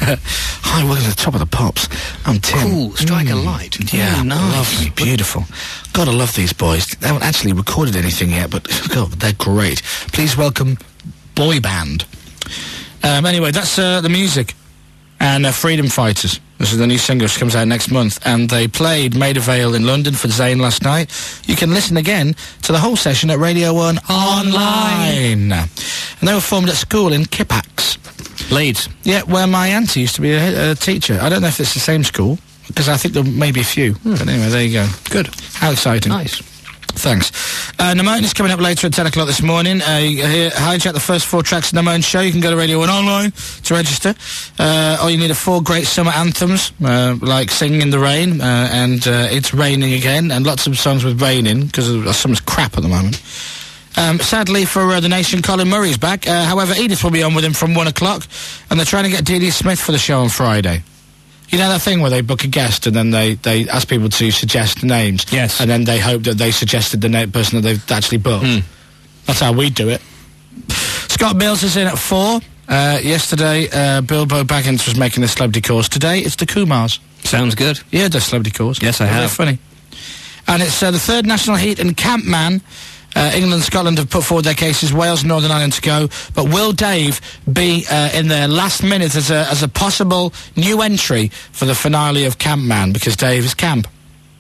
Hi, welcome to the Top of the Pops. I'm Tim. Cool, strike a light. Yeah, nice. lovely, beautiful. God, I love these boys. They haven't actually recorded anything yet, but God, they're great. Please welcome Boy Band. Anyway, that's the music. And Freedom Fighters. This is the new single which comes out next month. And they played Maida Vale in London for Zayn last night. You can listen again to the whole session at Radio 1 online. And they were formed at school in Kippax. Leeds. Yeah, where my auntie used to be a teacher. I don't know if it's the same school, because I think there may be a few. But anyway, there you go. Good. How exciting. Nice. Thanks. Namone is coming up later at 10 o'clock this morning. Hijack the first 4 tracks of Namone's show. You can go to Radio 1 online to register. All you need are 4 great summer anthems, like Singing in the Rain, and It's Raining Again, and lots of songs with rain in, because summer's crap at the moment. Sadly for the nation, Colin Murray's back. However, Edith will be on with him from 1 o'clock, and they're trying to get Delia Smith for the show on Friday. You know that thing where they book a guest and then they ask people to suggest names? Yes. And then they hope that they suggested the person that they've actually booked. That's how we do it. Scott Mills is in at 4. Yesterday, Bilbo Baggins was making the celebrity course. Today, it's the Kumars. Sounds good. Yeah, the celebrity course. Yes, I Very have. funny. And it's the third national heat in Campman. England and Scotland have put forward their cases, Wales and Northern Ireland to go, but will Dave be in there last minute as a possible new entry for the finale of Campman, because Dave is camp.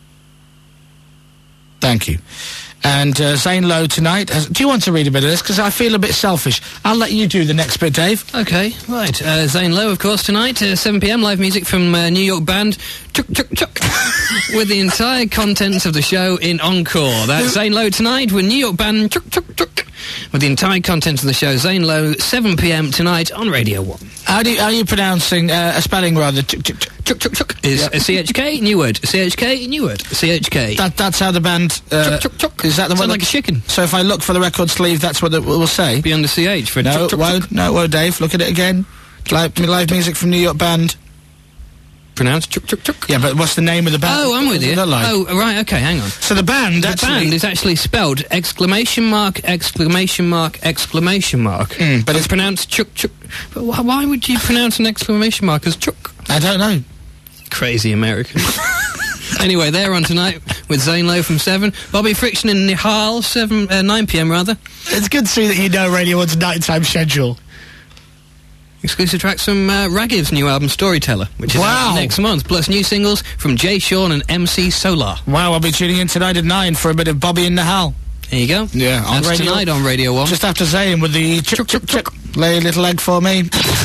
Thank you. And Zane Lowe tonight. Do you want to read a bit of this? Because I feel a bit selfish. I'll let you do the next bit, Dave. Okay, right. Zane Lowe, of course, tonight, 7 p.m, live music from New York band Chuck Chuck Chuck, with the entire contents of the show in encore. That's Zane Lowe tonight with New York band Chuck Chuck Chuck, with the entire contents of the show. Zane Lowe, 7 p.m. tonight on Radio 1. How are you pronouncing a spelling rather? Chuck Chuck Chuck. Chuck Chuck Chuck is a CHK, new word. CHK, new word. CHK. That's how the band... Chuck Chuck Chuck. Is that the one? Sound like a chicken. So if I look for the record sleeve, that's what it will say? Beyond the CH for No, Chuck Chuck won't. Chuck. No, won't, Dave. Look at it again. Live music from New York band. Pronounced Chuck Chuck Chuck. Yeah, but what's the name of the band? Oh, I'm with What's you. it look like? Oh, right, okay, hang on. So the band The actually... band is actually spelled exclamation mark, exclamation mark, exclamation mark. but it's pronounced Chuck Chuck. But why would you pronounce an exclamation mark as Chuck? I don't know. Crazy American. Anyway, they're on tonight with Zane Lowe from 7. Bobby Friction and Nihal, 9 p.m. rather. It's good to see that you know Radio 1's nighttime schedule. Exclusive tracks from Ragiv's new album Storyteller, which is out next month, plus new singles from Jay Sean and MC Solar. Wow, I'll be tuning in tonight at 9 for a bit of Bobby and Nihal. There you go. Yeah, on That's Radio, tonight on Radio 1. Just after Zayn with the chuk. Lay a little egg for me.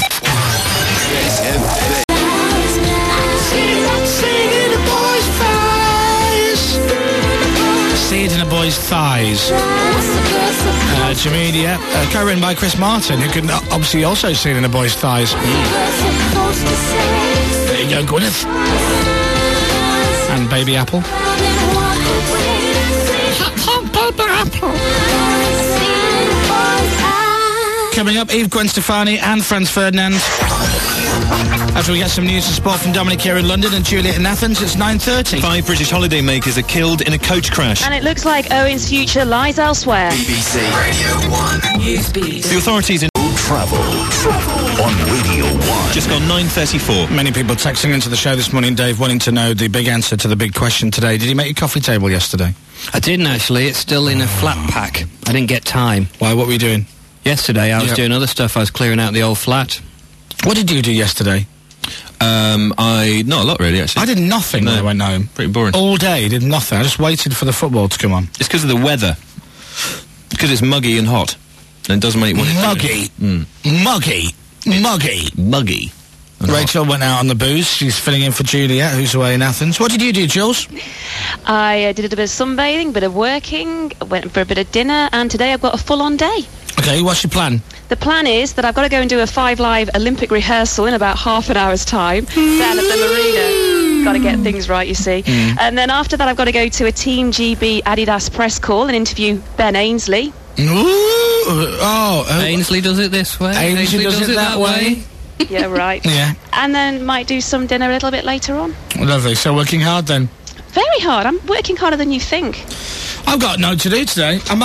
See it in a boy's thighs. Jamelia, co-written by Chris Martin, who can obviously also see it in a boy's thighs. There you go, Gwyneth. And Baby Apple. Coming up, Eve Gwen Stefani and Franz Ferdinand. After we get some news and sport from Dominic here in London and Juliet in Athens, it's 9:30. 5 British holidaymakers are killed in a coach crash. And it looks like Owen's future lies elsewhere. BBC Radio 1 Newsbeat. The authorities in Travel on Radio 1. Just gone 9:34. Many people texting into the show this morning, Dave, wanting to know the big answer to the big question today. Did you make your coffee table yesterday? I didn't actually. It's still in a flat pack. I didn't get time. Why? What were you doing? Yesterday I was doing other stuff. I was clearing out the old flat. What did you do yesterday? Not a lot really, actually. I did nothing when I went home. Pretty boring. All day, did nothing. I just waited for the football to come on. It's because of the weather. Because it's muggy and hot. And it doesn't make what Muggy. Muggy. Rachel went out on the booze. She's filling in for Juliet, who's away in Athens. What did you do, Jules? I did a bit of sunbathing, bit of working, went for a bit of dinner, and today I've got a full-on day. Okay, what's your plan? The plan is that I've got to go and do a 5 Live Olympic rehearsal in about half an hour's time down at the marina. Got to get things right, you see. And then after that, I've got to go to a Team GB Adidas press call and interview Ben Ainsley. Ainsley does it this way. Ainsley does it that way. Yeah, right. Yeah. And then might do some dinner a little bit later on. Lovely. So working hard then? Very hard. I'm working harder than you think. I've got no to do today. I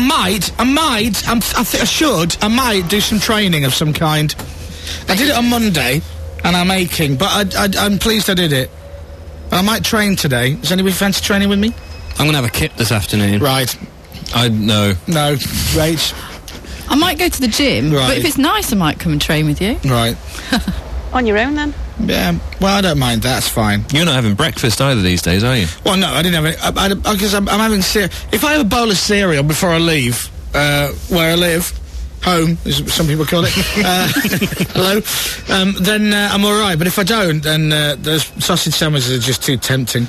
might do some training of some kind. I did it on Monday, and I'm aching, but I'm pleased I did it. I might train today. Does anybody fancy training with me? I'm going to have a kip this afternoon. Right. No. No. Rach? I might go to the gym, but if it's nice, I might come and train with you. Right. On your own, then? Yeah, well, I don't mind. That's fine. You're not having breakfast either these days, are you? Well, no, I didn't have it. Because I'm having cereal. If I have a bowl of cereal before I leave, where I live, home, as some people call it, hello, then I'm all right. But if I don't, then those sausage sandwiches are just too tempting.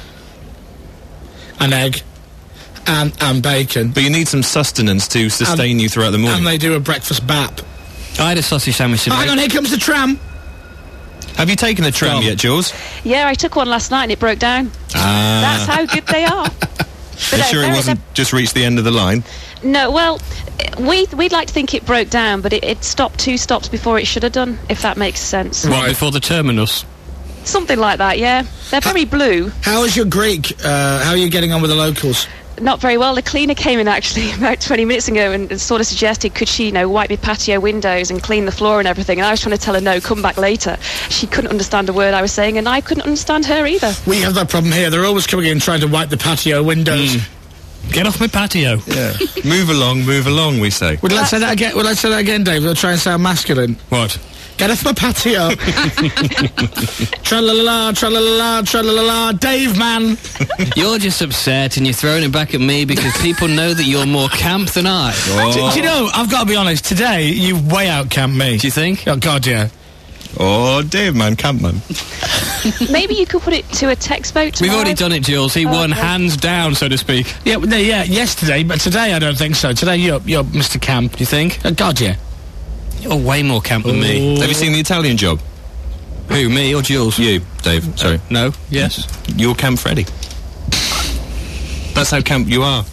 An egg. And bacon. But you need some sustenance to sustain you throughout the morning. And they do a breakfast bap. I had a sausage sandwich today. Hang on, here comes the tram. Have you taken a tram yet, Jules? Yeah, I took one last night and it broke down. That's how good they are. Are you sure it wasn't just reached the end of the line? No, well, we'd like to think it broke down, but it stopped 2 stops before it should have done, if that makes sense. Right, before the terminus. Something like that, yeah. They're very blue. How is your Greek? How are you getting on with the locals? Not very well. The cleaner came in actually about 20 minutes ago and sort of suggested could she, wipe my patio windows and clean the floor and everything. And I was trying to tell her no, come back later. She couldn't understand a word I was saying and I couldn't understand her either. We have that problem here. They're always coming in trying to wipe the patio windows. Get off my patio. Yeah. Move along, we say. Would I say that again? Would I say that again, Dave? We'll try and sound masculine. What? Get off my patio. Tra-la-la-la, tra-la-la-la, tra-la-la-la, Dave, man. You're just upset and you're throwing it back at me because people know that you're more camp than I. Do you know, I've got to be honest, today you way out-camped me. Do you think? Oh, God, yeah. Oh, Dave, man, camp man. Maybe you could put it to a text vote tomorrow. We've already done it, Jules. He won hands down, so to speak. Yeah, yesterday, but today I don't think so. Today you're Mr. Camp. Do you think? God, yeah. You're way more camp than me. Have you seen The Italian Job? Who, me or Jules? You, Dave. Sorry. No. Yes. You're Camp Freddy. That's how camp you are.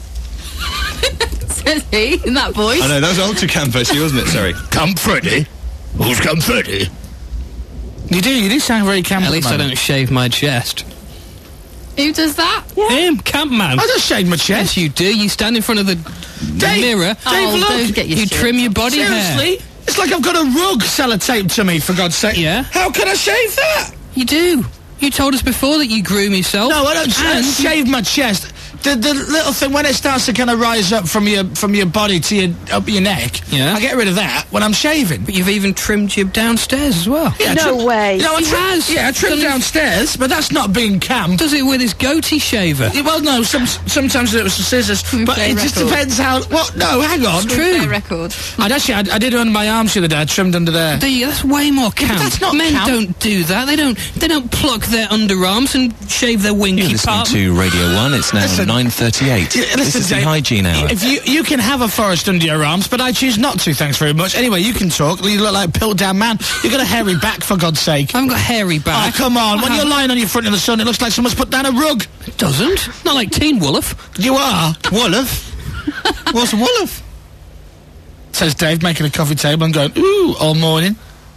Says he, in that voice. I know, that was ultra camp actually, wasn't it? Sorry. Camp Freddy? Who's Camp Freddy? You do sound very camp. At least I don't shave my chest. Who does that? Yeah. Him, camp man. I don't shave my chest. Yes, you do. You stand in front of the mirror. Dave, look. Don't get You trim your body Seriously? hair. It's like I've got a rug sellotaped to me, for God's sake. Yeah. How can I shave that? You do. You told us before that you groom yourself. No, I don't shave my chest. the little thing when it starts to kind of rise up from your body to up your neck. Yeah. I get rid of that when I'm shaving. But you've even trimmed you downstairs as well. Yeah, No way. No, He has. Yeah, I trimmed downstairs, but that's not being camp. Does it with his goatee shaver? Yeah, well, no. Sometimes it was the scissors, but Fair it just record. depends how. What? No, hang on. It's true. Fair record. I did it under my arms the other day. I trimmed under there. That's way more camp. that's not Men camp. don't do that. They don't pluck their underarms and shave their winky You're listening part. to Radio 1. It's now 9:38. Yeah, This is the Dave, hygiene hour. If you can have a forest under your arms, but I choose not to. Thanks very much. Anyway, you can talk. You look like a piled down man. You've got a hairy back, for God's sake. I haven't got hairy back. Oh, come on. When I you're haven't. lying on your front in the sun, it looks like someone's put down a rug. It doesn't. Not like Teen Wolf. You are. Wolof? What's a Wolof? Says Dave, making a coffee table and going, ooh, all morning.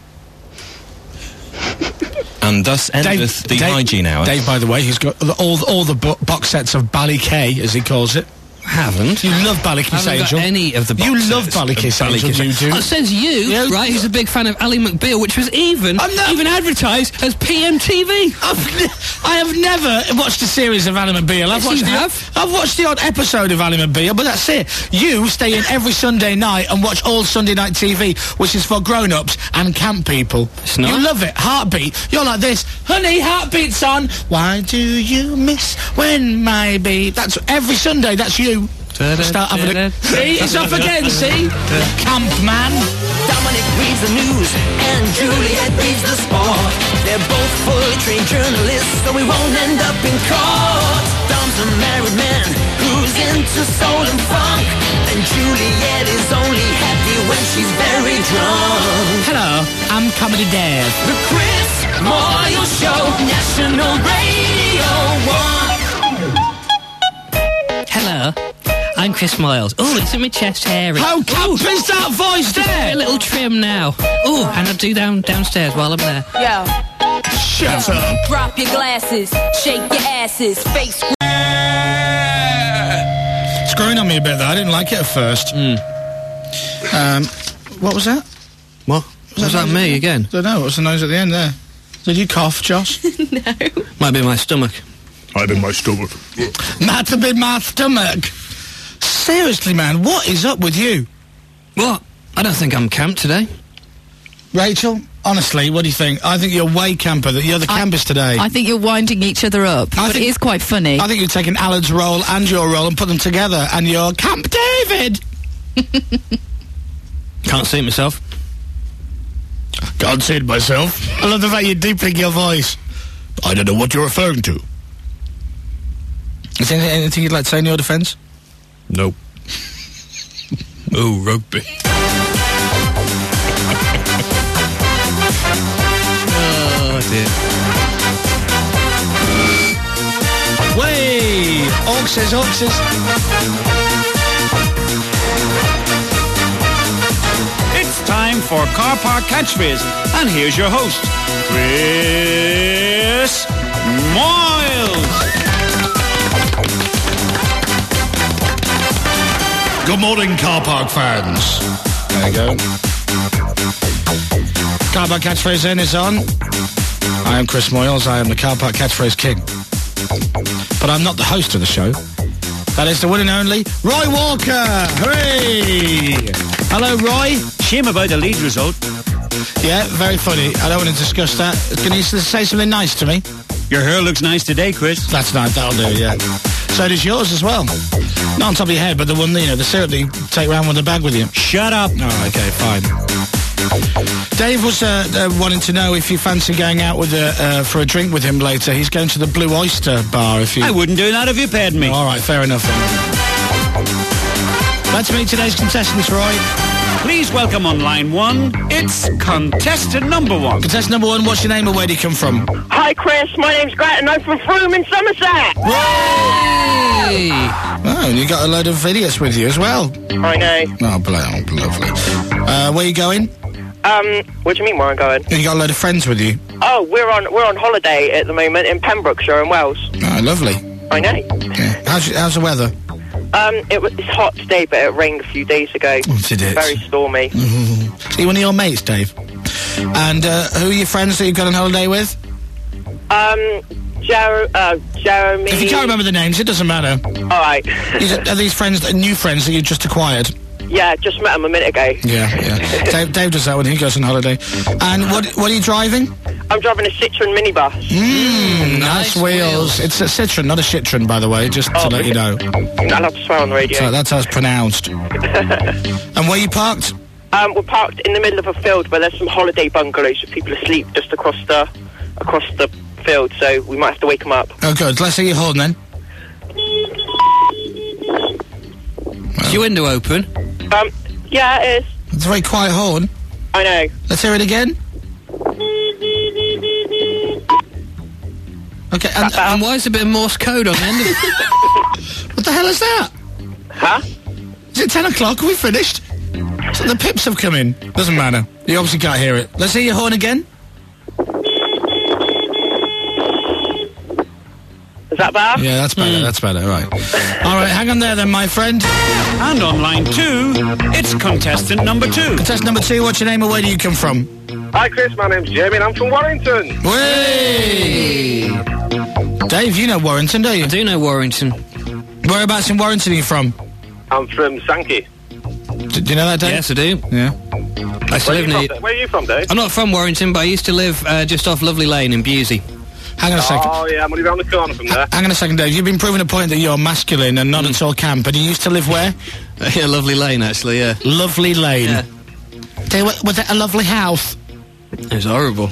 And thus endeth the hygiene hour. Dave, by the way, he's got all the box sets of Ballycay, as he calls it. Haven't. You love Ballykiss I haven't Angel. got any of the box You sets love Ballykiss of Angel, Ballykiss. you do. It says you, Yeah. right, who's a big fan of Ally McBeal, which was even advertised as PMTV. I have never watched a series of Ally McBeal. I've watched the odd episode of Ally McBeal, but that's it. You stay in every Sunday night and watch all Sunday night TV, which is for grown-ups and camp people. It's not. You love it. Heartbeat. You're like this. Honey, Heartbeat's on. Why do you miss when my baby... That's every Sunday. That's you. Start having a... See? It's off again, see? Camp man. Dominic reads the news and Juliet reads the sport. They're both fully trained journalists, so we won't end up in court. Dom's a married man who's into soul and funk, and Juliet is only happy when she's very drunk. Hello, I'm Comedy Dave. The Chris Moyle Show, National Radio 1. Hello, I'm Chris Miles. Oh, it's in my chest hairy. How camp is that voice there? A little trim now. Oh, and I'll do downstairs while I'm there. Yo. Shut up. Drop your glasses, shake your asses, face. It's growing on me a bit, though. I didn't like it at first. What was that? What? Was that me again? I don't know. What was the noise at the end there? Did you cough, Josh? No. Might be my stomach. I'm in my stomach. Might have been my stomach. Seriously, man, what is up with you? What? I don't think I'm camp today. Rachel, honestly, what do you think? I think you're way camper. You're the campus today. I think you're winding each other up, but it is quite funny. I think you're taking Alan's role and your role and put them together, and you're Camp David. Can't see it myself. Can't see it myself. I love the fact you're deepening your voice. I don't know what you're referring to. Is there anything you'd like to say in your defence? Nope. Oh, rugby. Oh, dear. Way! Oxes. It's time for Car Park Catchphrase, and here's your host, Chris Moyles. Good morning, car park fans. There you go. Car park catchphrase in is on. I am Chris Moyles. I am the car park catchphrase king. But I'm not the host of the show. That is the one and only Roy Walker. Hooray! Hello, Roy. Shame about the lead result. Yeah, very funny. I don't want to discuss that. Can you say something nice to me? Your hair looks nice today, Chris. That's nice. That'll do, yeah. So does yours as well. Not on top of your head, but the one, the syrup that you take around with the bag with you. Shut up. Oh, okay, fine. Dave was wanting to know if you fancy going out with for a drink with him later. He's going to the Blue Oyster Bar. If you, I wouldn't do that if you paid me. All right, fair enough. Let's meet today's contestants, Roy. Please welcome on line 1, it's contestant number 1. Contestant number 1, what's your name and where do you come from? Hi, Chris. My name's Grant, and I'm from Frome in Somerset. Hey! Oh, and you got a load of idiots with you as well. I know. Oh, lovely. Where are you going? What do you mean where I'm going? You got a load of friends with you. Oh, we're on holiday at the moment in Pembrokeshire in Wales. Oh, lovely. I know. Yeah. How's the weather? It's hot today, but it rained a few days ago. Did it? Very stormy. Are you one of your mates, Dave? And who are your friends that you've gone on holiday with? Jeremy. If you can't remember the names, it doesn't matter. All right. Are these friends, new friends that you just acquired? Yeah, just met him a minute ago. Yeah. Dave does that when he goes on holiday. And what are you driving? I'm driving a Citroen minibus. Nice wheels. It's a Citroen, not a Shitron, by the way, just to let you know. You're not allowed to swear on the radio. So that's how it's pronounced. And where you parked? We're parked in the middle of a field where there's some holiday bungalows with people asleep just across the field, so we might have to wake them up. Oh, good. Let's see your horn then. Is your window open? Yeah, it is. It's a very quiet horn. I know. Let's hear it again. Okay, and why is there a bit of Morse code on the end of it? What the hell is that? Huh? Is it 10 o'clock? Are we finished? So the pips have come in. Doesn't matter. You obviously can't hear it. Let's hear your horn again. Is that better? Yeah, that's better. That's better. Right. All right, hang on there then, my friend. And on line 2, it's contestant number 2. Contestant number 2, what's your name and where do you come from? Hi, Chris. My name's Jamie and I'm from Warrington. Whey! Dave, you know Warrington, don't you? I do know Warrington. Whereabouts in Warrington are you from? I'm from Sankey. Do you know that, Dave? Yes, I do. Yeah. I used to live near... Where are you from, Dave? I'm not from Warrington, but I used to live just off Lovely Lane in Bewsey. Hang on a second. Oh, yeah, I'm only round the corner from there. Hang on a second, Dave. You've been proving a point that you're masculine and not at all camp, but you used to live where? Yeah, Lovely Lane, actually, yeah. Lovely Lane. Yeah. Dave, was it a lovely house? It was horrible.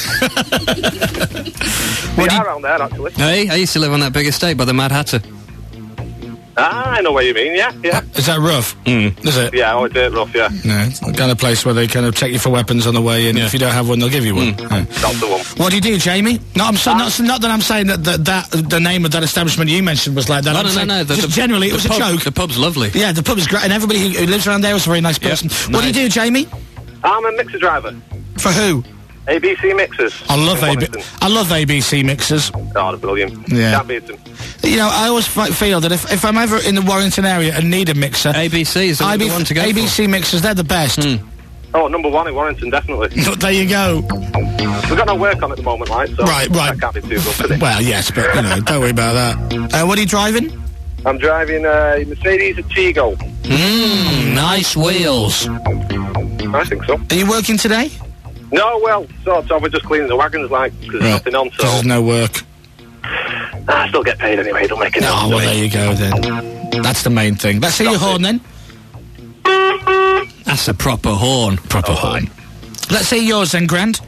We are around there, actually. Hey, I used to live on that big estate by the Mad Hatter. Ah, I know what you mean, yeah. Is that rough? Is it? Yeah, oh, it's a bit rough, yeah. No, it's the kind of place where they kind of check you for weapons on the way, and if you don't have one, they'll give you one. Yeah. That's the one. What do you do, Jamie? No, not that I'm saying that the name of that establishment you mentioned was like that. No. Just generally, it was a joke. The pub's lovely. Yeah, the pub is great, and everybody who lives around there is a very nice person. What do you do, Jamie? I'm a mixer driver. For who? ABC Mixers. I love ABC Mixers. Oh, they're brilliant. Yeah. Can't beat them. You know, I always feel that if I'm ever in the Warrington area and need a mixer, ABC is the one to go ABC for. Mixers, they're the best. Oh, number 1 in Warrington, definitely. There you go. We've got no work on at the moment, right? So Right. That can't be too good, can it? Well, yes, but, you know, don't worry about that. What are you driving? I'm driving a Mercedes Atego. Nice wheels. I think so. Are you working today? No, well, sort of. We're just cleaning the wagons, like, because there's nothing on, so... There's no work. I still get paid anyway, don't make it Oh, well, there you go, then. That's the main thing. Let's see your horn, then. That's a proper horn. Proper horn. Let's see yours, then, Grant.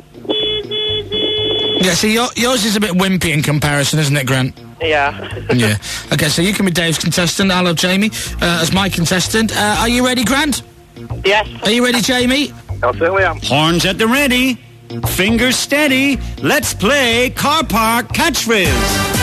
Yeah, see, yours is a bit wimpy in comparison, isn't it, Grant? Yeah. Yeah. Okay, so you can be Dave's contestant. I'll have Jamie as my contestant. Are you ready, Grant? Yes. Are you ready, Jamie? I certainly am. Horns at the ready. Fingers steady. Let's play Car Park Catchphrase.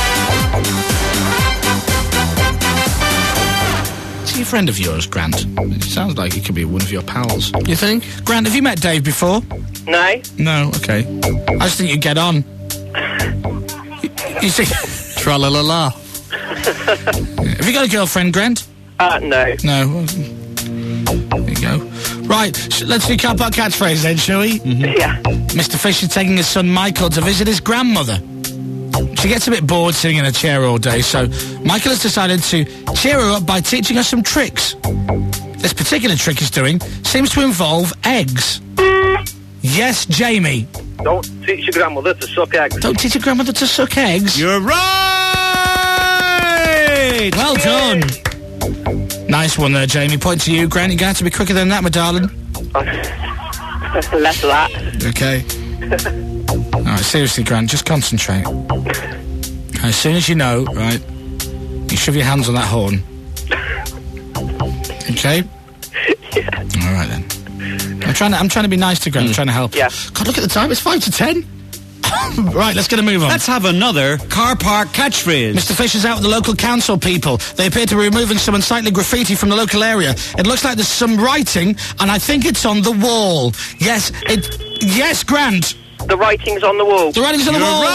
Is he a friend of yours, Grant? It sounds like he could be one of your pals. You think? Grant, have you met Dave before? No. No, okay. I just think you'd get on. You see... Tra-la-la-la. Have you got a girlfriend, Grant? No. No. There you go. Right, let's do Car Park Catchphrase then, shall we? Yeah. Mr. Fish is taking his son Michael to visit his grandmother. She gets a bit bored sitting in a chair all day, so Michael has decided to cheer her up by teaching her some tricks. This particular trick he's doing seems to involve eggs. Yes, Jamie. Don't teach your grandmother to suck eggs. Don't teach your grandmother to suck eggs? You're right! Well done. Nice one there, Jamie. Point to you, Grant. You're going to have to be quicker than that, my darling. Less of that. Okay. All right, seriously, Grant, just concentrate. As soon as you know, right, you shove your hands on that horn. Okay? Yeah. All right, then. I'm trying to be nice to Grant. I'm trying to help. Yeah. God, look at the time. It's 5 to 10. Right, let's get a move on. Let's have another Car Park Catchphrase. Mr. Fish is out with the local council people. They appear to be removing some unsightly graffiti from the local area. It looks like there's some writing, and I think it's on the wall. Yes, Yes, Grant. The writing's on the wall. The writing's on the wall.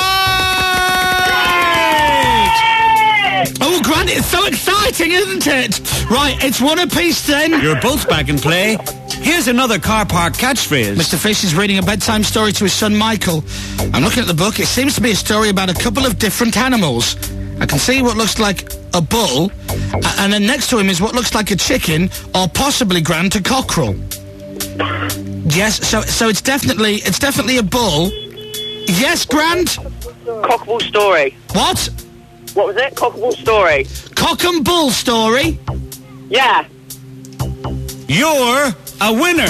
Right! Oh, Grant, it's so exciting, isn't it? Right, it's one apiece then. You're both back in play. here's another car park catchphrase. Mr. Fish is reading a bedtime story to his son Michael. I'm looking at the book. It seems to be a story about a couple of different animals. I can see what looks like a bull, and then next to him is what looks like a chicken, or possibly, Grant, a cockerel. Yes, so it's definitely a bull. Yes, Grant? Cockable story. What? What was it? Cockable story. Cock and bull story? Yeah. You're a winner.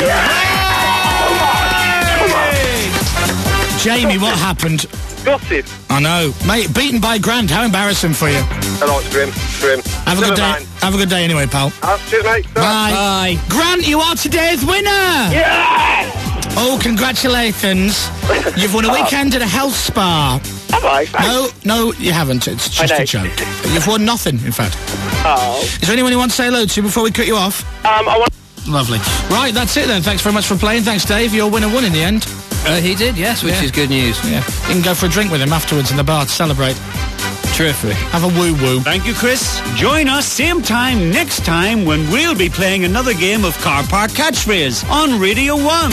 Jamie, what happened? Gutted. I know. Mate, beaten by Grant. How embarrassing for you. I know, it's grim. Have a good day. Have a good day anyway, pal. Cheers, mate. Bye. Grant, you are today's winner. Yeah! Oh, congratulations. You've won a weekend at a health spa. Have I? No, you haven't. It's just a joke. You've won nothing, in fact. Oh. Is there anyone you want to say hello to before we cut you off? I want... Lovely. Right, that's it then. Thanks very much for playing. Thanks, Dave. Your winner won in the end. He did, yes, which is good news. Yeah. You can go for a drink with him afterwards in the bar to celebrate. Terrific. Have a woo-woo. Thank you, Chris. Join us same time next time when we'll be playing another game of Car Park Catchphrase on Radio 1.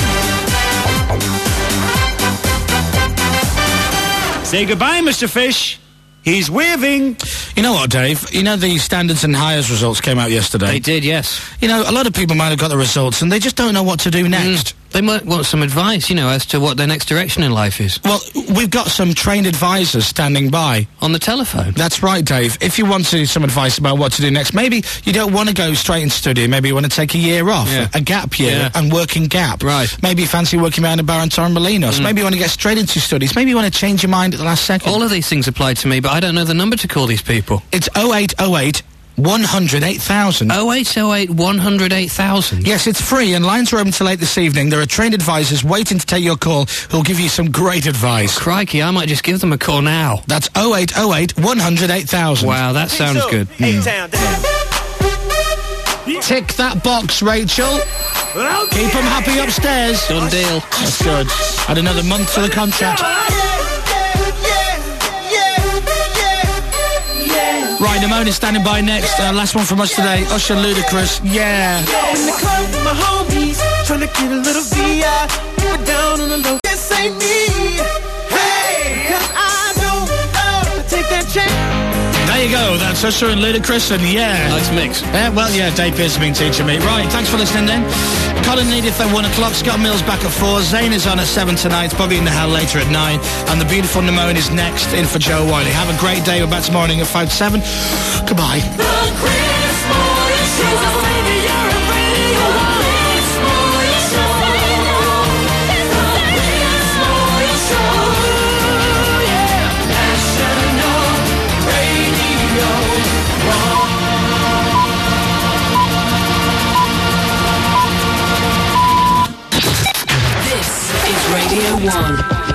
Say goodbye, Mr. Fish. He's waving. You know what, Dave? You know the Standards and Hires results came out yesterday? They did, yes. You know, a lot of people might have got the results and they just don't know what to do next. They might want some advice, as to what their next direction in life is. Well, we've got some trained advisors standing by. On the telephone? That's right, Dave. If you want some advice about what to do next, maybe you don't want to go straight into study, maybe you want to take a year off, a gap year, and work in gap. Right. Maybe you fancy working behind a bar in Torremolinos. Maybe you want to get straight into studies. Maybe you want to change your mind at the last second. All of these things apply to me, but I don't know the number to call these people. It's 0808 108,000. 0808 108,000. Yes, it's free and lines are open till late this evening. There are trained advisors waiting to take your call who'll give you some great advice. Crikey, I might just give them a call now. That's 0808 108,000. Wow, that sounds good. Tick that box, Rachel. Keep them happy upstairs. Done deal. That's good. Add another month to the contract. Right, Namone is standing by next. Last one from us today. Usher, Ludacris. Yeah. In the club with my homies, trying to get a little VI. Keep it down on the low. This ain't me. Hey, 'cause I don't love to take that chance. There you go. That's Usher and Ludacris, and yeah. Nice mix. Dave Pearce has been teaching me. Right, thanks for listening then. Colin and Edith at 1 o'clock. Scott Mills back at 4. Zane is on at 7 tonight. Bobby in the Hell later at 9. And the beautiful Namone is next in for Joe Wiley. Have a great day. We're back tomorrow morning at 5 to 7. Goodbye. The Chris Morning Show. You're a Radio 1. Chris Morning Show. The Chris Morning Show. Yeah. National Radio 1. This is Radio 1.